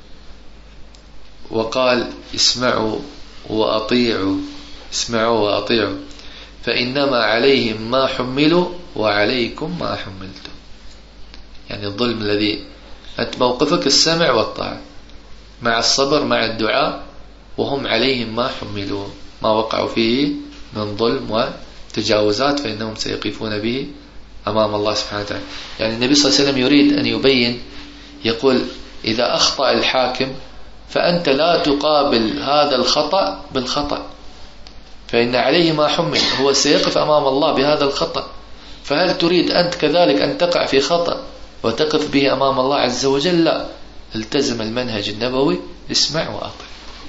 وقال اسمعوا وأطيعوا، اسمعوا وأطيعوا فإنما عليهم ما حملوا وعليكم ما حملتم. يعني الظلم الذي أنت موقفك السمع والطاعة مع الصبر مع الدعاء، وهم عليهم ما حملوا، ما وقعوا فيه من ظلم وتجاوزات فإنهم سيقفون به أمام الله سبحانه وتعالى. يعني النبي صلى الله عليه وسلم يريد أن يبين، يقول إذا أخطأ الحاكم فأنت لا تقابل هذا الخطأ بالخطأ، فإن عليه ما حمل، هو سيقف أمام الله بهذا الخطأ، فهل تريد أنت كذلك أن تقع في خطأ وتقف به أمام الله عز وجل؟ لا، التزم المنهج النبوي، اسمع وأطع.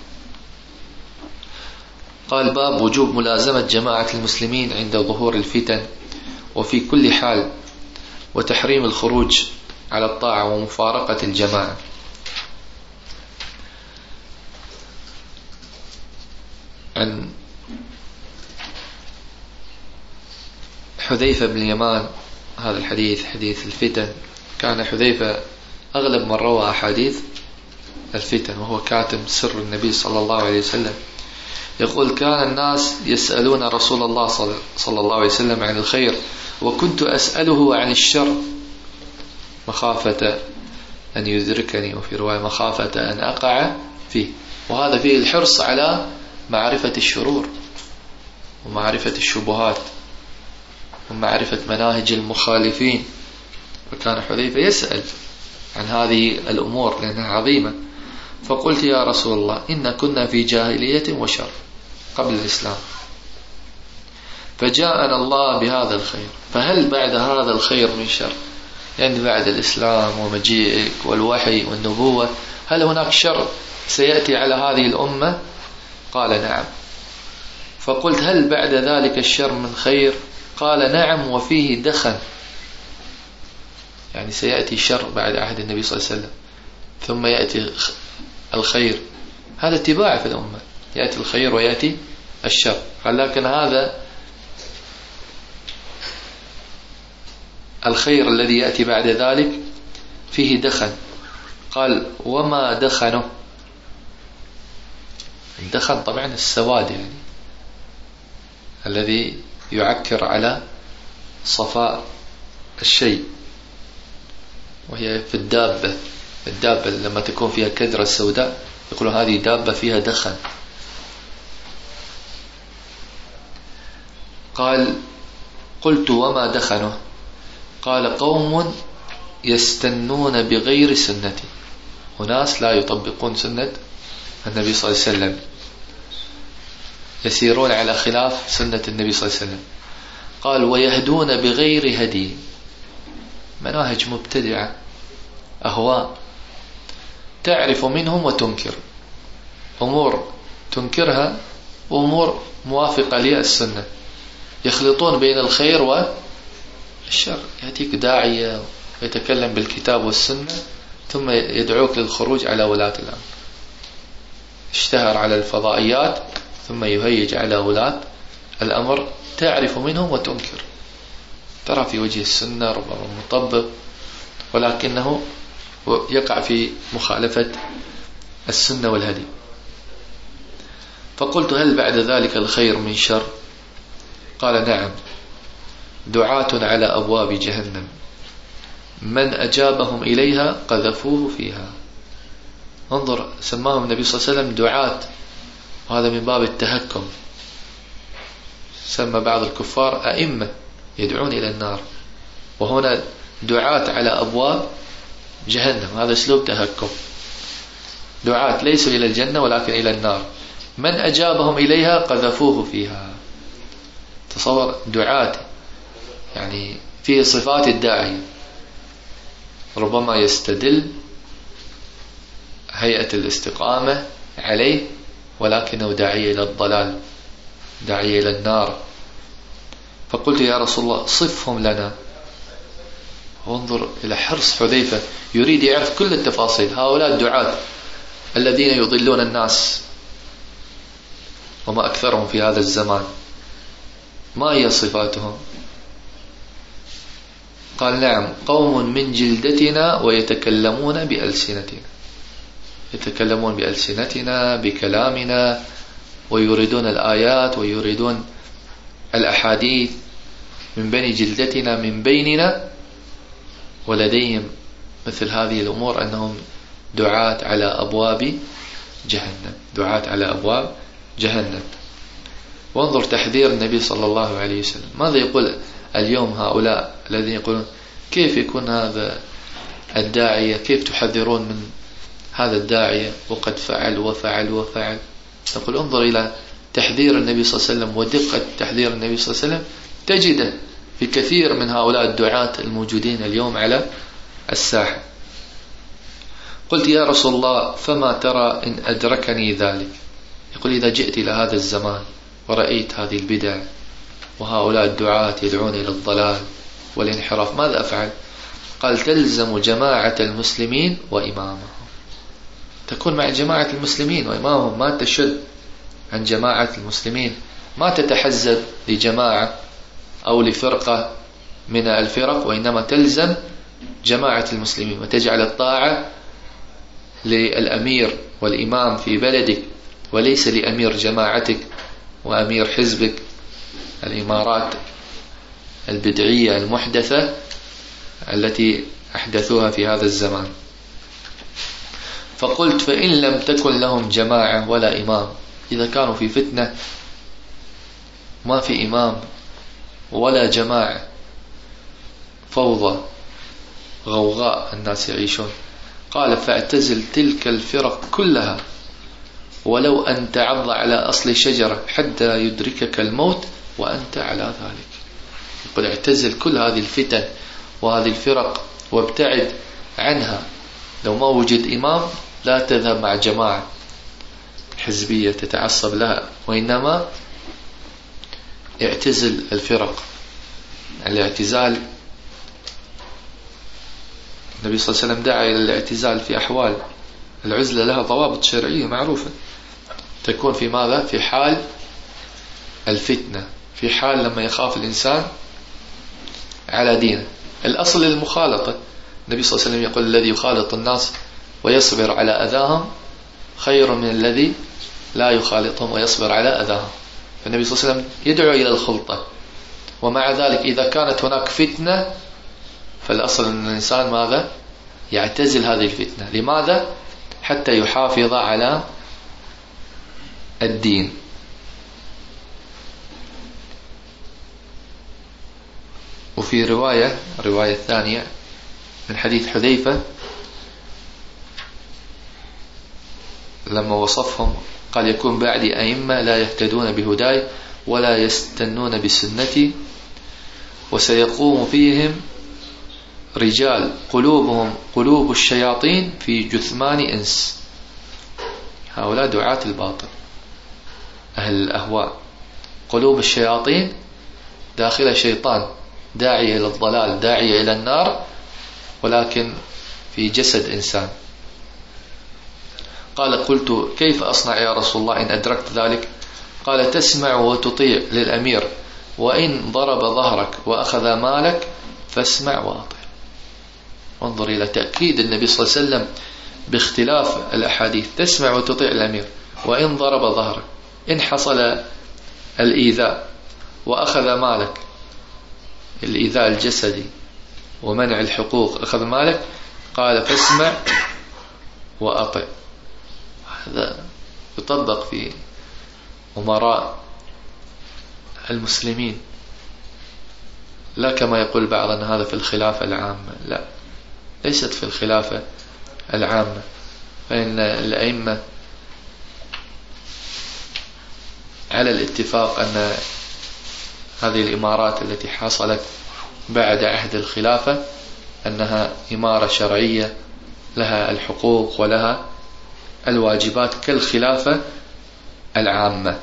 قال باب وجوب ملازمة جماعة المسلمين عند ظهور الفتن وفي كل حال، وتحريم الخروج على الطاعة ومفارقة الجماعة. عن حذيفة بن اليمان هذا الحديث، حديث الفتن، كان حذيفة أغلب من روى أحاديث الفتن وهو كاتم سر النبي صلى الله عليه وسلم. يقول كان الناس يسألون رسول الله صلى الله عليه وسلم عن الخير وكنت أسأله عن الشر مخافة أن يدركني، وفي رواية مخافة أن أقع فيه. وهذا فيه الحرص على معرفة الشرور ومعرفة الشبهات ومعرفة مناهج المخالفين. فكان حذيفة يسأل عن هذه الأمور لأنها عظيمة. فقلت يا رسول الله إن كنا في جاهلية وشر قبل الإسلام، فجاءنا الله بهذا الخير، فهل بعد هذا الخير من شر؟ يعني بعد الإسلام ومجيئك والوحي والنبوة هل هناك شر سيأتي على هذه الأمة؟ قال نعم. فقلت هل بعد ذلك الشر من خير؟ قال نعم وفيه دخن. يعني سيأتي شر بعد عهد النبي صلى الله عليه وسلم ثم يأتي الخير، هذا اتباع في الأمة، يأتي الخير ويأتي الشر. قال لكن هذا الخير الذي يأتي بعد ذلك فيه دخن. قال وما دخنه؟ الدخن طبعا السواد، يعني الذي يعكر على صفاء الشيء، وهي في الدابة. الدابة لما تكون فيها كدرة سوداء يقولون هذه دابة فيها دخن. قال قلت وما دخنه؟ قال قوم يستنون بغير سنتي، وناس لا يطبقون سنة النبي صلى الله عليه وسلم. يسيرون على خلاف سنة النبي صلى الله عليه وسلم. قال ويهدون بغير هدي، مناهج مبتدعة، أهواء، تعرف منهم وتنكر، أمور تنكرها وأمور موافقة للسنة، يخلطون بين الخير والشر. يأتيك داعية ويتكلم بالكتاب والسنة ثم يدعوك للخروج على ولاة الأمر، اشتهر على الفضائيات ثم يهيج على ولاة الأمر، تعرف منهم وتنكر، ترى في وجه السنة ربما مطبق ولكنه يقع في مخالفة السنة والهدي. فقلت هل بعد ذلك الخير من شر؟ قال نعم، دعاة على أبواب جهنم من أجابهم إليها قذفوه فيها. انظر، سماهم النبي صلى الله عليه وسلم دعاة، وهذا من باب التهكم. سمى بعض الكفار أئمة يدعون إلى النار، وهنا دعاة على أبواب جهنم، هذا أسلوب تهكم. دعاة ليسوا إلى الجنة ولكن إلى النار، من أجابهم إليها قذفوه فيها. تصور دعاة يعني فيه صفات الداعية، ربما يستدل هيئة الاستقامة عليه ولكنه داعية إلى الضلال، داعية إلى النار. فقلت يا رسول الله صفهم لنا. وانظر إلى حرص حذيفة، يريد يعرف كل التفاصيل. هؤلاء الدعاة الذين يضلون الناس وما أكثرهم في هذا الزمان، ما هي صفاتهم؟ قال نعم، قوم من جلدتنا ويتكلمون بألسنتنا، يتكلمون بألسنتنا بكلامنا، ويريدون الآيات ويريدون الأحاديث من بني جلدتنا من بيننا، ولديهم مثل هذه الأمور أنهم دعاة على أبواب جهنم، دعاة على أبواب جهنم. وانظر تحذير النبي صلى الله عليه وسلم، ماذا يقول اليوم هؤلاء الذين يقولون كيف يكون هذا الداعية، كيف تحذرون من هذا الداعية وقد فعل وفعل وفعل. نقول انظر إلى تحذير النبي صلى الله عليه وسلم ودقة تحذير النبي صلى الله عليه وسلم، تجده في كثير من هؤلاء الدعاة الموجودين اليوم على الساحة. قلت يا رسول الله فما ترى إن أدركني ذلك؟ يقول إذا جئت إلى هذا الزمان ورأيت هذه البدع وهؤلاء الدعاة يدعون إلى الضلال والانحراف، ماذا أفعل؟ قال تلزم جماعة المسلمين وإمامهم، تكون مع جماعة المسلمين وإمامهم، ما تشد عن جماعة المسلمين، ما تتحزب لجماعة أو لفرقة من الفرق، وإنما تلزم جماعة المسلمين وتجعل الطاعة للأمير والإمام في بلدك وليس لأمير جماعتك وأمير حزبك، الإمارات البدعية المحدثة التي أحدثوها في هذا الزمان. فقلت فإن لم تكن لهم جماعة ولا إمام، إذا كانوا في فتنة ما في إمام ولا جماعة، فوضى غوغاء الناس يعيشون، قال فاعتزل تلك الفرق كلها ولو أن تعض على أصل شجرة حتى يدركك الموت وأنت على ذلك. يقول اعتزل كل هذه الفتن وهذه الفرق وابتعد عنها، لو ما وجد إمام لا تذهب مع جماعة حزبية تتعصب لها، وإنما اعتزل الفرق. الاعتزال النبي صلى الله عليه وسلم دعا إلى الاعتزال في أحوال، العزلة لها ضوابط شرعية معروفة، تكون في ماذا؟ في حال الفتنة، في حال لما يخاف الإنسان على دينه. الأصل المخالطة، النبي صلى الله عليه وسلم يقول الذي يخالط الناس ويصبر على أذاهم خير من الذي لا يخالطهم ويصبر على أذاهم. فالنبي صلى الله عليه وسلم يدعو إلى الخلطة، ومع ذلك إذا كانت هناك فتنة فالأصل أن الإنسان ماذا؟ يعتزل هذه الفتنة. لماذا؟ حتى يحافظ على الدين. وفي رواية رواية ثانية من حديث حذيفة لما وصفهم قال يكون بعدي أئمة لا يهتدون بهداي ولا يستنون بسنتي وسيقوم فيهم رجال قلوبهم قلوب الشياطين في جثمان إنس. هؤلاء دعاة الباطل أهل الأهواء، قلوب الشياطين داخل شيطان داعية إلى الضلال داعية إلى النار، ولكن في جسد إنسان. قال قلت كيف أصنع يا رسول الله إن أدركت ذلك؟ قال تسمع وتطيع للأمير، وإن ضرب ظهرك وأخذ مالك فاسمع وأطيع. انظر إلى تأكيد النبي صلى الله عليه وسلم باختلاف الأحاديث، تسمع وتطيع الأمير وإن ضرب ظهرك، إن حصل الإيذاء وأخذ مالك، الإيذاء الجسدي ومنع الحقوق أخذ مالك، قال فاسمع وأطع. هذا يطبق في أمراء المسلمين، لا كما يقول بعض أن هذا في الخلافة العامة، لا، ليست في الخلافة العامة، فإن الأئمة على الاتفاق أن هذه الإمارات التي حصلت بعد عهد الخلافة أنها إمارة شرعية لها الحقوق ولها الواجبات كالخلافة العامة.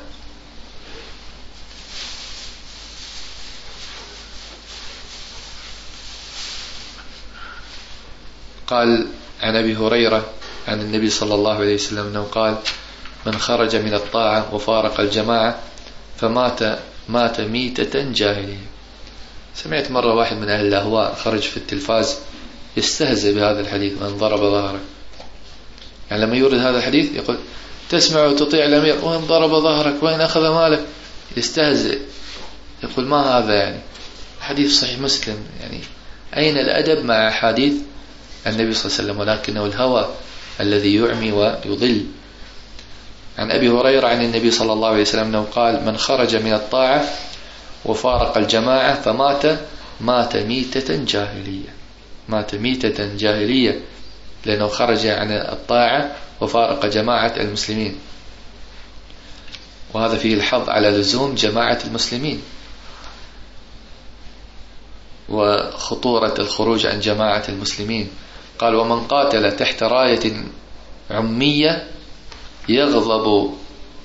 قال عن أبي هريرة عن النبي صلى الله عليه وسلم أنه قال من خرج من الطاعة وفارق الجماعة فمات مات ميتة جاهلية. سمعت مرة واحد من أهل الأهواء خرج في التلفاز يستهزئ بهذا الحديث من ضرب ظهرك، يعني لما يورد هذا الحديث يقول تسمع وتطيع الأمير وإن ضرب ظهرك وإن أخذ مالك، يستهزئ يقول ما هذا، يعني حديث صحيح مسلم، يعني أين الأدب مع حديث النبي صلى الله عليه وسلم؟ ولكنه الهوى الذي يعمي ويضل. عن أبي هريرة عن النبي صلى الله عليه وسلم أنه قال من خرج من الطاعة وفارق الجماعة فمات مات ميتة جاهلية، مات ميتة جاهلية لأنه خرج عن الطاعة وفارق جماعة المسلمين، وهذا فيه الحظ على لزوم جماعة المسلمين وخطورة الخروج عن جماعة المسلمين. قال ومن قاتل تحت راية عمية يغضب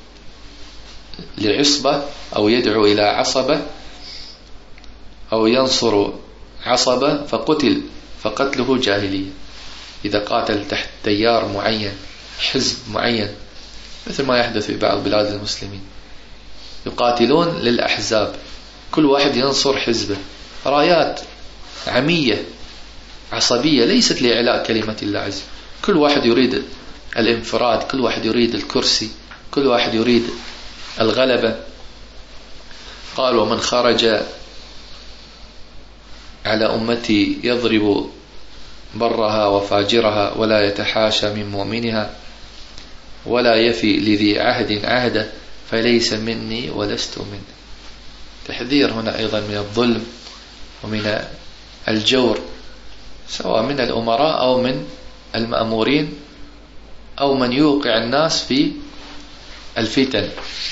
لعصبة أو يدعو إلى عصبة أو ينصر عصبة فقتل فقتله جاهلية. إذا قاتل تحت تيار معين حزب معين، مثل ما يحدث في بعض بلاد المسلمين، يقاتلون للأحزاب، كل واحد ينصر حزبه، رايات عمية عصبية ليست لإعلاء كلمة الله عز وجل، كل واحد يريد الانفراد، كل واحد يريد الكرسي، كل واحد يريد الغلبة. قال ومن خرج على أمتي يضرب برها وفاجرها ولا يتحاشى من مؤمنها ولا يفي لذي عهد عهده فليس مني ولست منه. تحذير هنا أيضا من الظلم ومن الجور، سواء من الأمراء أو من المأمورين أو من يوقع الناس في الفتن.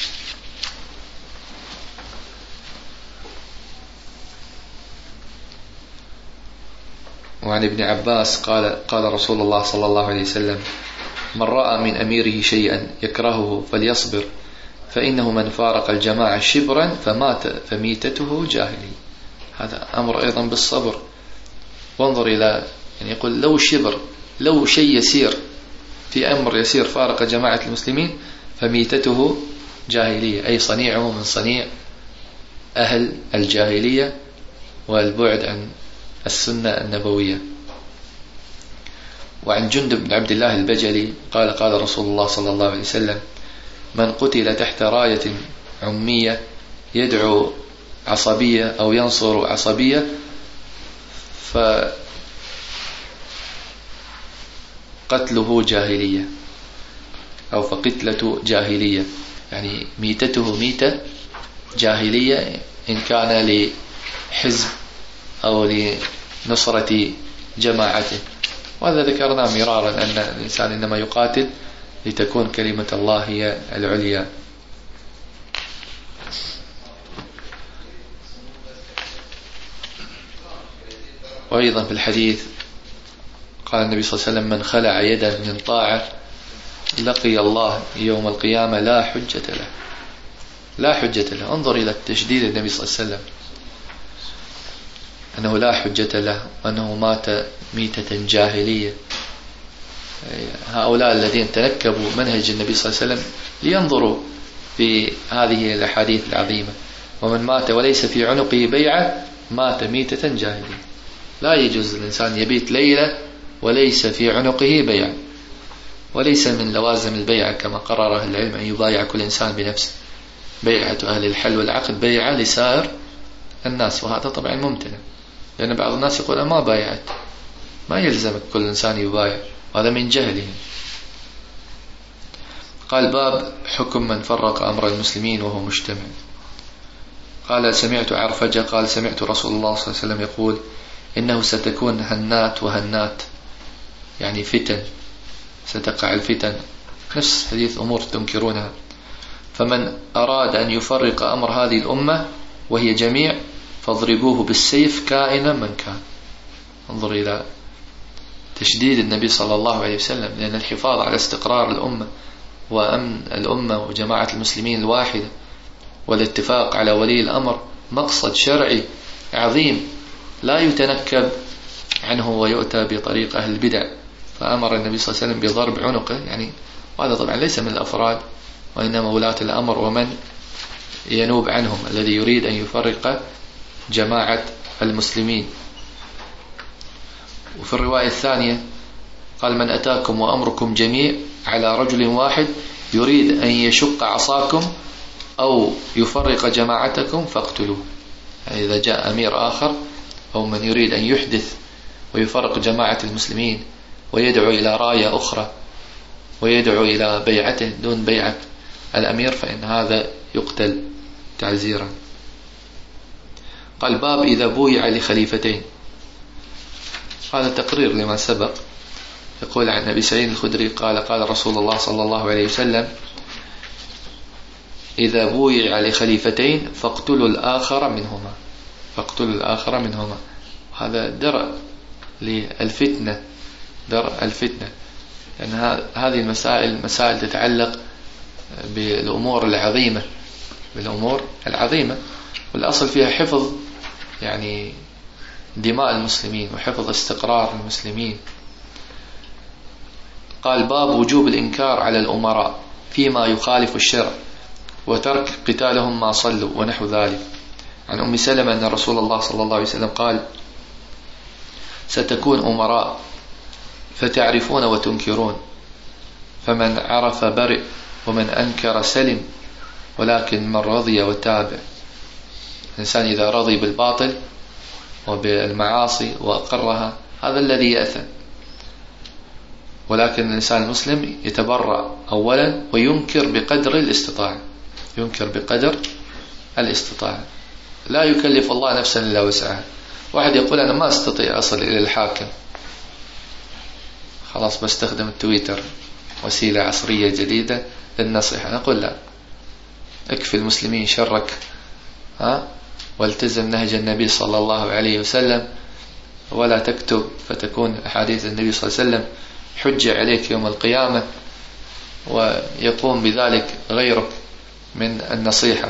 وعن ابن عباس قال قال رسول الله صلى الله عليه وسلم من رأى من أميره شيئا يكرهه فليصبر فإنه من فارق الجماعة شبرا فمات فميتته جاهلي. هذا أمر أيضا بالصبر. وانظر إلى، يعني يقول لو شبر، لو شيء يسير في أمر يسير فارق جماعة المسلمين فميتته جاهلية، أي صنيعه من صنيع أهل الجاهلية والبعد عن السنة النبوية. وعن جندب بن عبد الله البجلي قال قال رسول الله صلى الله عليه وسلم من قتل تحت راية عمية يدعو عصبية أو ينصر عصبية فقتله جاهلية أو فقتلة جاهلية، يعني ميتته ميتة جاهلية إن كان لحزب أو لنصرة جماعته. وهذا ذكرنا مرارا أن الإنسان إنما يقاتل لتكون كلمة الله هي العليا. وأيضا في الحديث قال النبي صلى الله عليه وسلم: من خلع يدا من طاعة لقي الله يوم القيامة لا حجة له. لا حجة له. انظر إلى التشديد النبي صلى الله عليه وسلم، أنه لا حجة له، وأنه مات ميتة جاهلية. هؤلاء الذين تنكبوا منهج النبي صلى الله عليه وسلم لينظروا في هذه الأحاديث العظيمة: ومن مات وليس في عنقه بيعة مات ميتة جاهلية. لا يجوز الإنسان يبيت ليلة وليس في عنقه بيعة. وليس من لوازم البيعة كما قرر أهل العلم أن يبايع كل إنسان بنفسه. بيعة أهل الحل والعقد بيعة لسائر الناس، وهذا طبعا ممتنع، لأن بعض الناس يقول أنا ما بايعت. ما يلزمك كل إنسان يبايع، هذا من جهله. قال: باب حكم من فرق أمر المسلمين وهو مجتمع. قال: سمعت عرفجة قال: سمعت رسول الله صلى الله عليه وسلم يقول: إنه ستكون هنات وهنات، يعني فتن، ستقع الفتن، نفس حديث أمور تنكرونها، فمن أراد أن يفرق أمر هذه الأمة وهي جميع فاضربوه بالسيف كائنا من كان. انظر إلى تشديد النبي صلى الله عليه وسلم، لأن الحفاظ على استقرار الأمة وأمن الأمة وجماعة المسلمين الواحدة والاتفاق على ولي الأمر مقصد شرعي عظيم لا يتنكب عنه ويؤتى بطريق أهل البدع. فأمر النبي صلى الله عليه وسلم بضرب عنقه، يعني وهذا طبعا ليس من الأفراد، وإنما ولاة الأمر ومن ينوب عنهم، الذي يريد أن يفرق جماعة المسلمين. وفي الرواية الثانية قال: من أتاكم وأمركم جميع على رجل واحد يريد أن يشق عصاكم أو يفرق جماعتكم فاقتلوه. يعني إذا جاء أمير آخر أو من يريد أن يحدث ويفرق جماعة المسلمين ويدعو إلى راية أخرى ويدعو إلى بيعته دون بيعة الأمير، فإن هذا يقتل تعزيرا. قال: باب إذا بويع لخليفتين. هذا تقرير لما سبق. يقول عن أبي سعيد الخدري قال: قال رسول الله صلى الله عليه وسلم: إذا بويع لخليفتين فاقتلوا الآخر منهما. فاقتلوا الآخر منهما. هذا درء للفتنة، درء الفتنة، لأن يعني هذه المسائل مسائل تتعلق بالأمور العظيمة، بالأمور العظيمة، والأصل فيها حفظ يعني دماء المسلمين وحفظ استقرار المسلمين. قال: باب وجوب الإنكار على الأمراء فيما يخالف الشرع وترك قتالهم ما صلوا ونحو ذلك. عن أم سلمة أن رسول الله صلى الله عليه وسلم قال: ستكون أمراء فتعرفون وتنكرون، فمن عرف برئ ومن أنكر سلم، ولكن من رضي وتابع. الإنسان إذا رضي بالباطل وبالمعاصي وأقرها هذا الذي يأثم، ولكن الإنسان المسلم يتبرأ أولا وينكر بقدر الاستطاعة، ينكر بقدر الاستطاعة. لا يكلف الله نفسا إلا وسعها. واحد يقول أنا ما أستطيع أصل إلى الحاكم، خلاص بستخدم التويتر، وسيلة عصرية جديدة للنصيحة. نقول لا، اكفي المسلمين شرك، ها، والتزم نهج النبي صلى الله عليه وسلم، ولا تكتب فتكون أحاديث النبي صلى الله عليه وسلم حجة عليك يوم القيامة، ويقوم بذلك غيرك من النصيحة.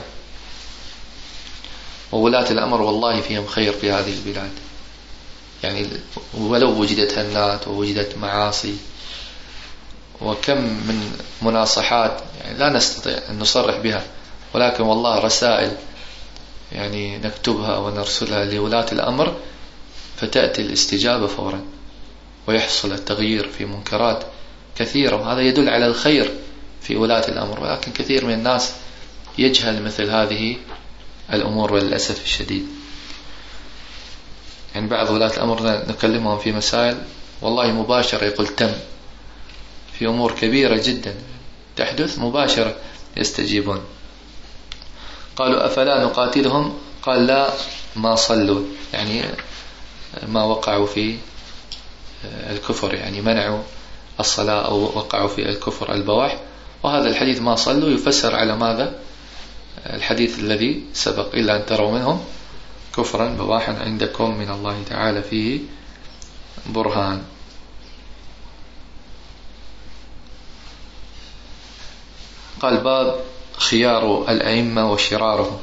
وولاة الأمر والله فيهم خير في هذه البلاد، يعني ولو وجدت هنات ووجدت معاصي وكم من مناصحات يعني لا نستطيع أن نصرح بها، ولكن والله رسائل يعني نكتبها ونرسلها لولاة الأمر فتأتي الاستجابة فورا ويحصل التغيير في منكرات كثيرة، وهذا يدل على الخير في ولاة الأمر. ولكن كثير من الناس يجهل مثل هذه الأمور وللأسف الشديد. يعني بعض ولاة الأمر نكلمهم في مسائل والله مباشرة يقول تم، في أمور كبيرة جدا تحدث مباشرة يستجيبون. قالوا أفلا نقاتلهم؟ قال لا، ما صلوا، يعني ما وقعوا في الكفر، يعني منعوا الصلاة أو وقعوا في الكفر البواح. وهذا الحديث ما صلوا يفسر على ماذا؟ الحديث الذي سبق إلا أن تروا منهم كفرا بواحا عندكم من الله تعالى فيه برهان. قال باب خيار الأئمة وشرارهم.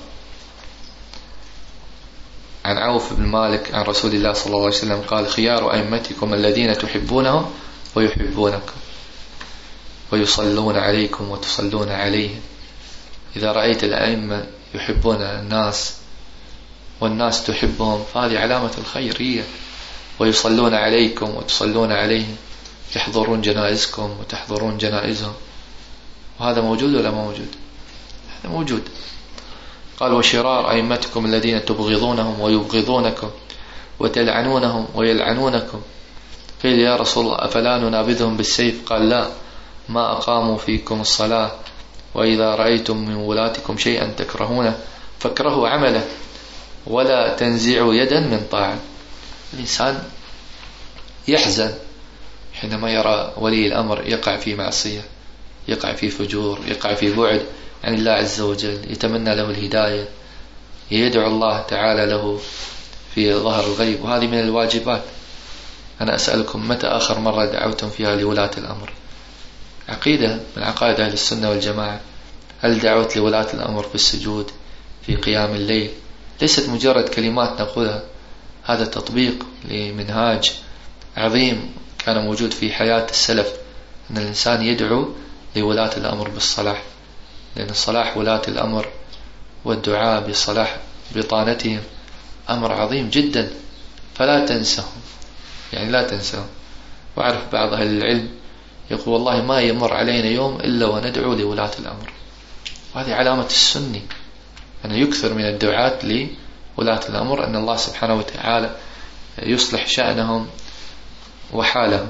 عن عوف بن مالك عن رسول الله صلى الله عليه وسلم قال خيار أئمتكم الذين تحبونهم ويحبونكم ويصلون عليكم وتصلون عليهم. إذا رأيت الأئمة يحبون الناس والناس تحبهم فهذه علامة الخيرية. ويصلون عليكم وتصلون عليهم، يحضرون جنائزكم وتحضرون جنائزهم. وهذا موجود ولا موجود؟ هذا موجود. قال وشرار أئمتكم الذين تبغضونهم ويبغضونكم وتلعنونهم ويلعنونكم. قيل يا رسول الله أفلا ننابذهم بالسيف؟ قال لا، ما أقاموا فيكم الصلاة. وإذا رأيتم من ولاتكم شيئا تكرهونه فاكرهوا عمله ولا تنزعوا يدا من طاعة. الإنسان يحزن حينما يرى ولي الأمر يقع في معصية، يقع في فجور، يقع في بعد عن الله عز وجل، يتمنى له الهداية، يدعو الله تعالى له في ظهر الغيب. وهذه من الواجبات. أنا أسألكم متى آخر مرة دعوتم فيها لولاة الأمر؟ عقيدة من عقائد أهل السنة والجماعة. هل دعوت لولاة الأمر في السجود، في قيام الليل؟ ليست مجرد كلمات نقولها، هذا تطبيق لمنهاج عظيم كان موجود في حياة السلف، أن الإنسان يدعو لولاة الأمر بالصلاح، لأن صلاح ولاة الأمر والدعاء بصلاح بطانتهم أمر عظيم جدا، فلا تنسهم، يعني لا تنسهم. وأعرف بعض أهل العلم يقول والله ما يمر علينا يوم إلا وندعو لولاة الأمر. وهذه علامة السني أن يكثر من الدعاة لولاة الأمر، أن الله سبحانه وتعالى يصلح شأنهم وحالهم.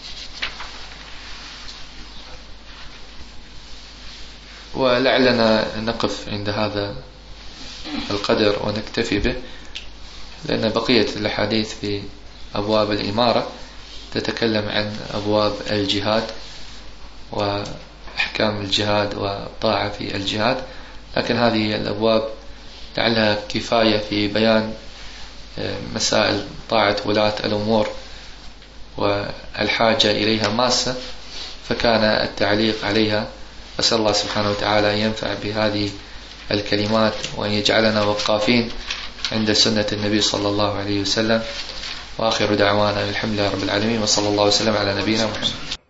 ولعلنا نقف عند هذا القدر ونكتفي به، لأن بقية الحديث في أبواب الإمارة تتكلم عن أبواب الجهاد وأحكام الجهاد والطاعة في الجهاد، لكن هذه الأبواب لعلها كفاية في بيان مسائل طاعة ولاة الأمور والحاجة إليها ماسة، فكان التعليق عليها. أسأل الله سبحانه وتعالى أن ينفع بهذه الكلمات وأن يجعلنا وقافين عند سنة النبي صلى الله عليه وسلم. وآخر دعوانا الحمد لله رب العالمين، وصلى الله وسلم على نبينا محمد.